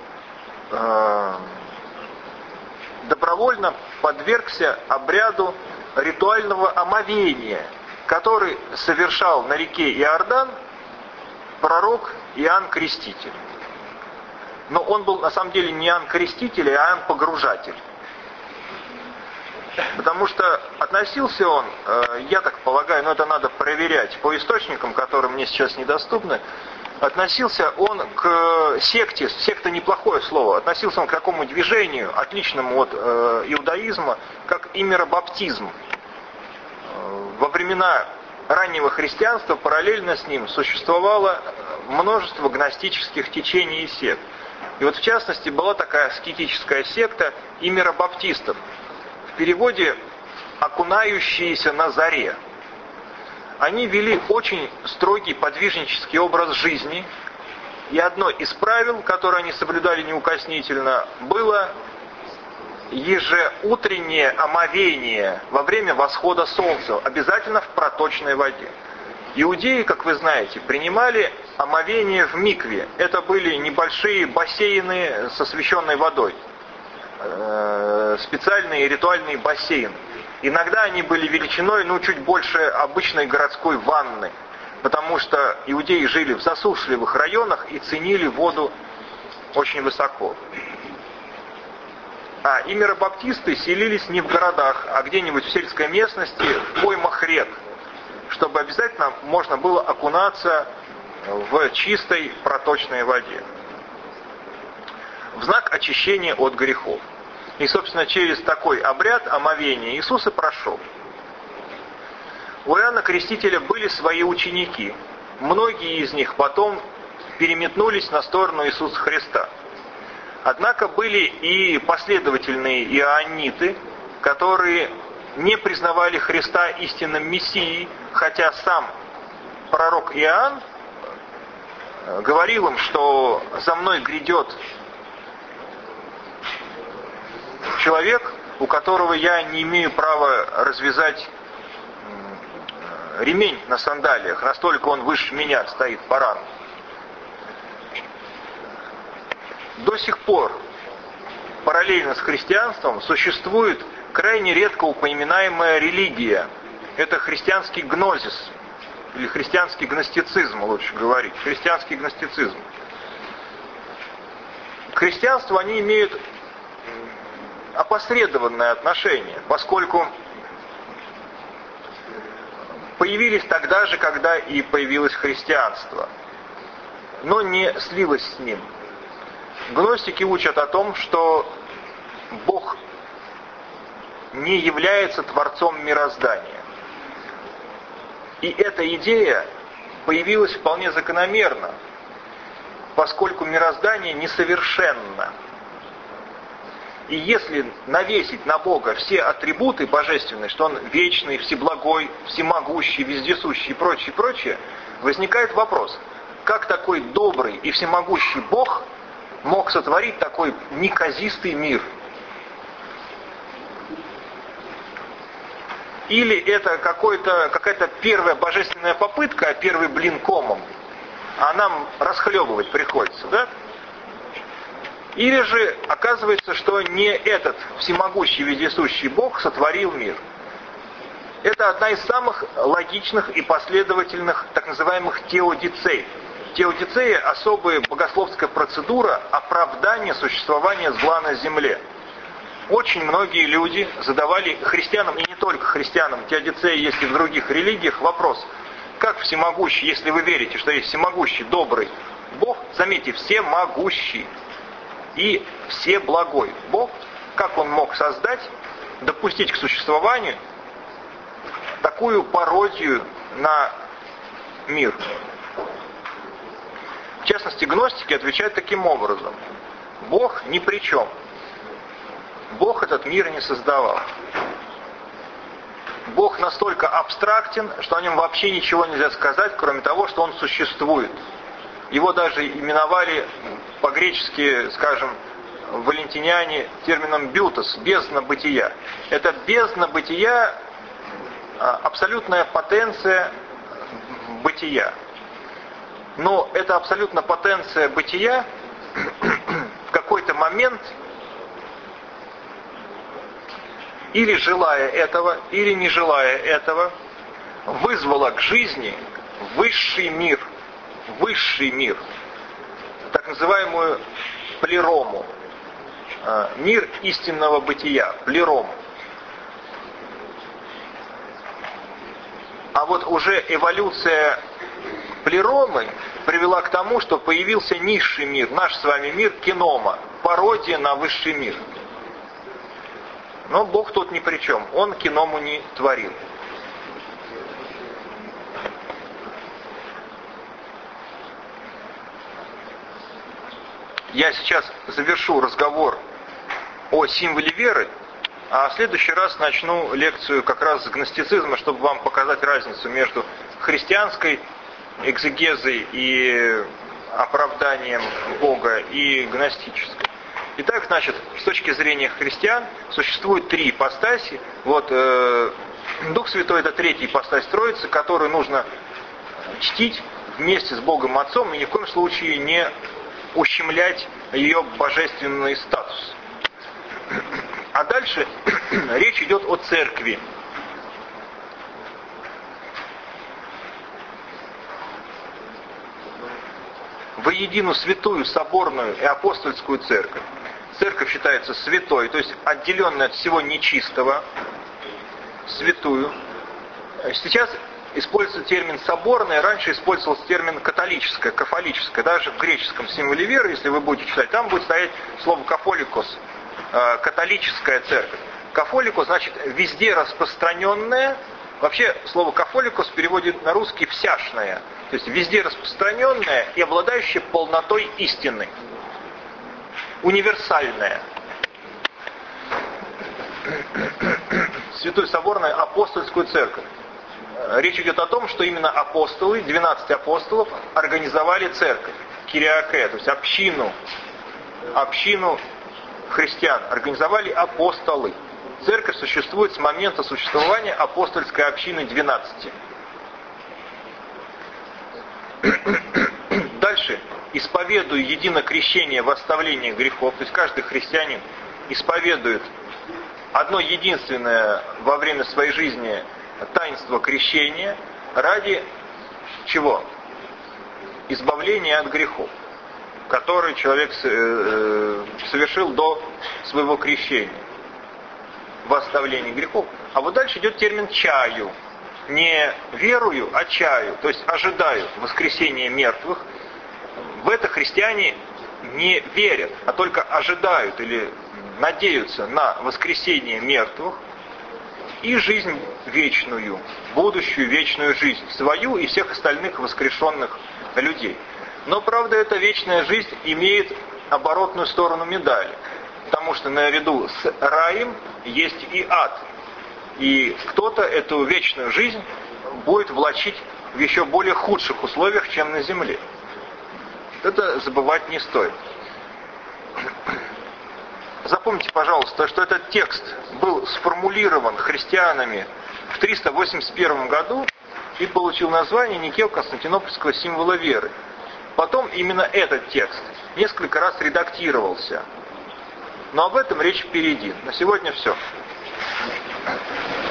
добровольно подвергся обряду ритуального омовения, который совершал на реке Иордан пророк Иоанн Креститель. Но он был на самом деле не Иоанн Креститель, а Иоанн Погружатель. Потому что относился он, я так полагаю, но это надо проверять по источникам, которые мне сейчас недоступны, относился он к секте, секта неплохое слово, относился он к такому движению, отличному от иудаизма, как имеробаптизм. Во времена раннего христианства параллельно с ним существовало множество гностических течений и сект. И вот в частности была такая аскетическая секта имеробаптистов. В переводе «окунающиеся на заре». Они вели очень строгий подвижнический образ жизни, и одно из правил, которое они соблюдали неукоснительно, было ежеутреннее омовение во время восхода солнца, обязательно в проточной воде. Иудеи, как вы знаете, принимали омовение в микве. Это были небольшие бассейны с освященной водой. Специальные ритуальные бассейны. Иногда они были величиной, чуть больше обычной городской ванны, потому что иудеи жили в засушливых районах и ценили воду очень высоко. А имеробаптисты селились не в городах, а где-нибудь в сельской местности, в поймах рек, чтобы обязательно можно было окунаться в чистой проточной воде. В знак очищения от грехов. И, собственно, через такой обряд омовения Иисус и прошел. У Иоанна Крестителя были свои ученики. Многие из них потом переметнулись на сторону Иисуса Христа. Однако были и последовательные иоанниты, которые не признавали Христа истинным Мессией, хотя сам пророк Иоанн говорил им, что за мной грядет человек, у которого я не имею права развязать ремень на сандалиях, настолько он выше меня стоит по рангу. До сих пор параллельно с христианством существует крайне редко упоминаемая религия. Это христианский гнозис, или христианский гностицизм, лучше говорить. Христианский гностицизм. К христианству они имеют опосредованное отношение, поскольку появились тогда же, когда и появилось христианство, но не слилось с ним. Гностики учат о том, что Бог не является творцом мироздания. И эта идея появилась вполне закономерно, поскольку мироздание несовершенно. И если навесить на Бога все атрибуты божественные, что Он вечный, всеблагой, всемогущий, вездесущий и прочее, прочее, возникает вопрос, как такой добрый и всемогущий Бог мог сотворить такой неказистый мир? Или это какая-то первая божественная попытка, первый блин комом, а нам расхлебывать приходится, да? Или же оказывается, что не этот всемогущий вездесущий Бог сотворил мир. Это одна из самых логичных и последовательных так называемых теодицей. Теодицея – особая богословская процедура оправдания существования зла на земле. Очень многие люди задавали христианам, и не только христианам, теодицея есть и в других религиях, вопрос, как всемогущий, если вы верите, что есть всемогущий, добрый Бог, заметьте, всемогущий и всеблагой Бог, как Он мог создать, допустить к существованию такую пародию на мир? В частности, гностики отвечают таким образом. Бог ни при чем. Бог этот мир не создавал. Бог настолько абстрактен, что о нем вообще ничего нельзя сказать, кроме того, что он существует. Его даже именовали по-гречески, скажем, валентиняне термином «бютос», бездна бытия. Это бездна бытия, абсолютная потенция бытия. Но эта абсолютная потенция бытия в какой-то момент, или желая этого, или не желая этого, вызвала к жизни высший мир, так называемую плерому, мир истинного бытия, плерому. А вот уже эволюция плеромы привела к тому, что появился низший мир, наш с вами мир кинома, пародия на высший мир. Но Бог тут ни при чем, Он киному не творил. Я сейчас завершу разговор о символе веры, а в следующий раз начну лекцию как раз с гностицизма, чтобы вам показать разницу между христианской экзегезой и оправданием Бога и гностической. Итак, значит, с точки зрения христиан существует три ипостаси. Вот Дух Святой — это третья ипостась Троицы, которую нужно чтить вместе с Богом Отцом и ни в коем случае не ущемлять ее божественный статус. А дальше речь идет о церкви. Воедино святую, соборную и апостольскую церковь. Церковь считается святой, то есть отделенной от всего нечистого, святую. Сейчас используется термин соборная, раньше использовался термин католическая, кафолическая. Даже в греческом символе веры, если вы будете читать, там будет стоять слово кафоликос, католическая церковь. Кафоликос значит везде распространенная. Вообще слово кафоликос переводит на русский всяшная, то есть везде распространенная и обладающая полнотой истины. Универсальная. Святую соборную апостольскую церковь. речь идет о том, что именно апостолы, 12 апостолов, организовали церковь, кириаке, то есть общину христиан, организовали апостолы. Церковь существует с момента существования апостольской общины 12. Дальше. Исповедуя едино крещение в оставлении грехов, то есть каждый христианин исповедует одно единственное во время своей жизни таинство крещения ради чего? Избавления от грехов, которые человек совершил до своего крещения в оставлении грехов. А вот дальше идет термин «чаю». Не верую, а чаю, то есть ожидаю воскресения мертвых. В это христиане не верят, а только ожидают или надеются на воскресение мертвых и жизнь вечную, будущую вечную жизнь, свою и всех остальных воскрешенных людей. Но, правда, эта вечная жизнь имеет оборотную сторону медали, потому что наряду с раем есть и ад. И кто-то эту вечную жизнь будет влачить в еще более худших условиях, чем на земле. Это забывать не стоит. Запомните, пожалуйста, что этот текст был сформулирован христианами в 381 году и получил название Никео-Константинопольского символа веры. Потом именно этот текст несколько раз редактировался. Но об этом речь впереди. На сегодня все.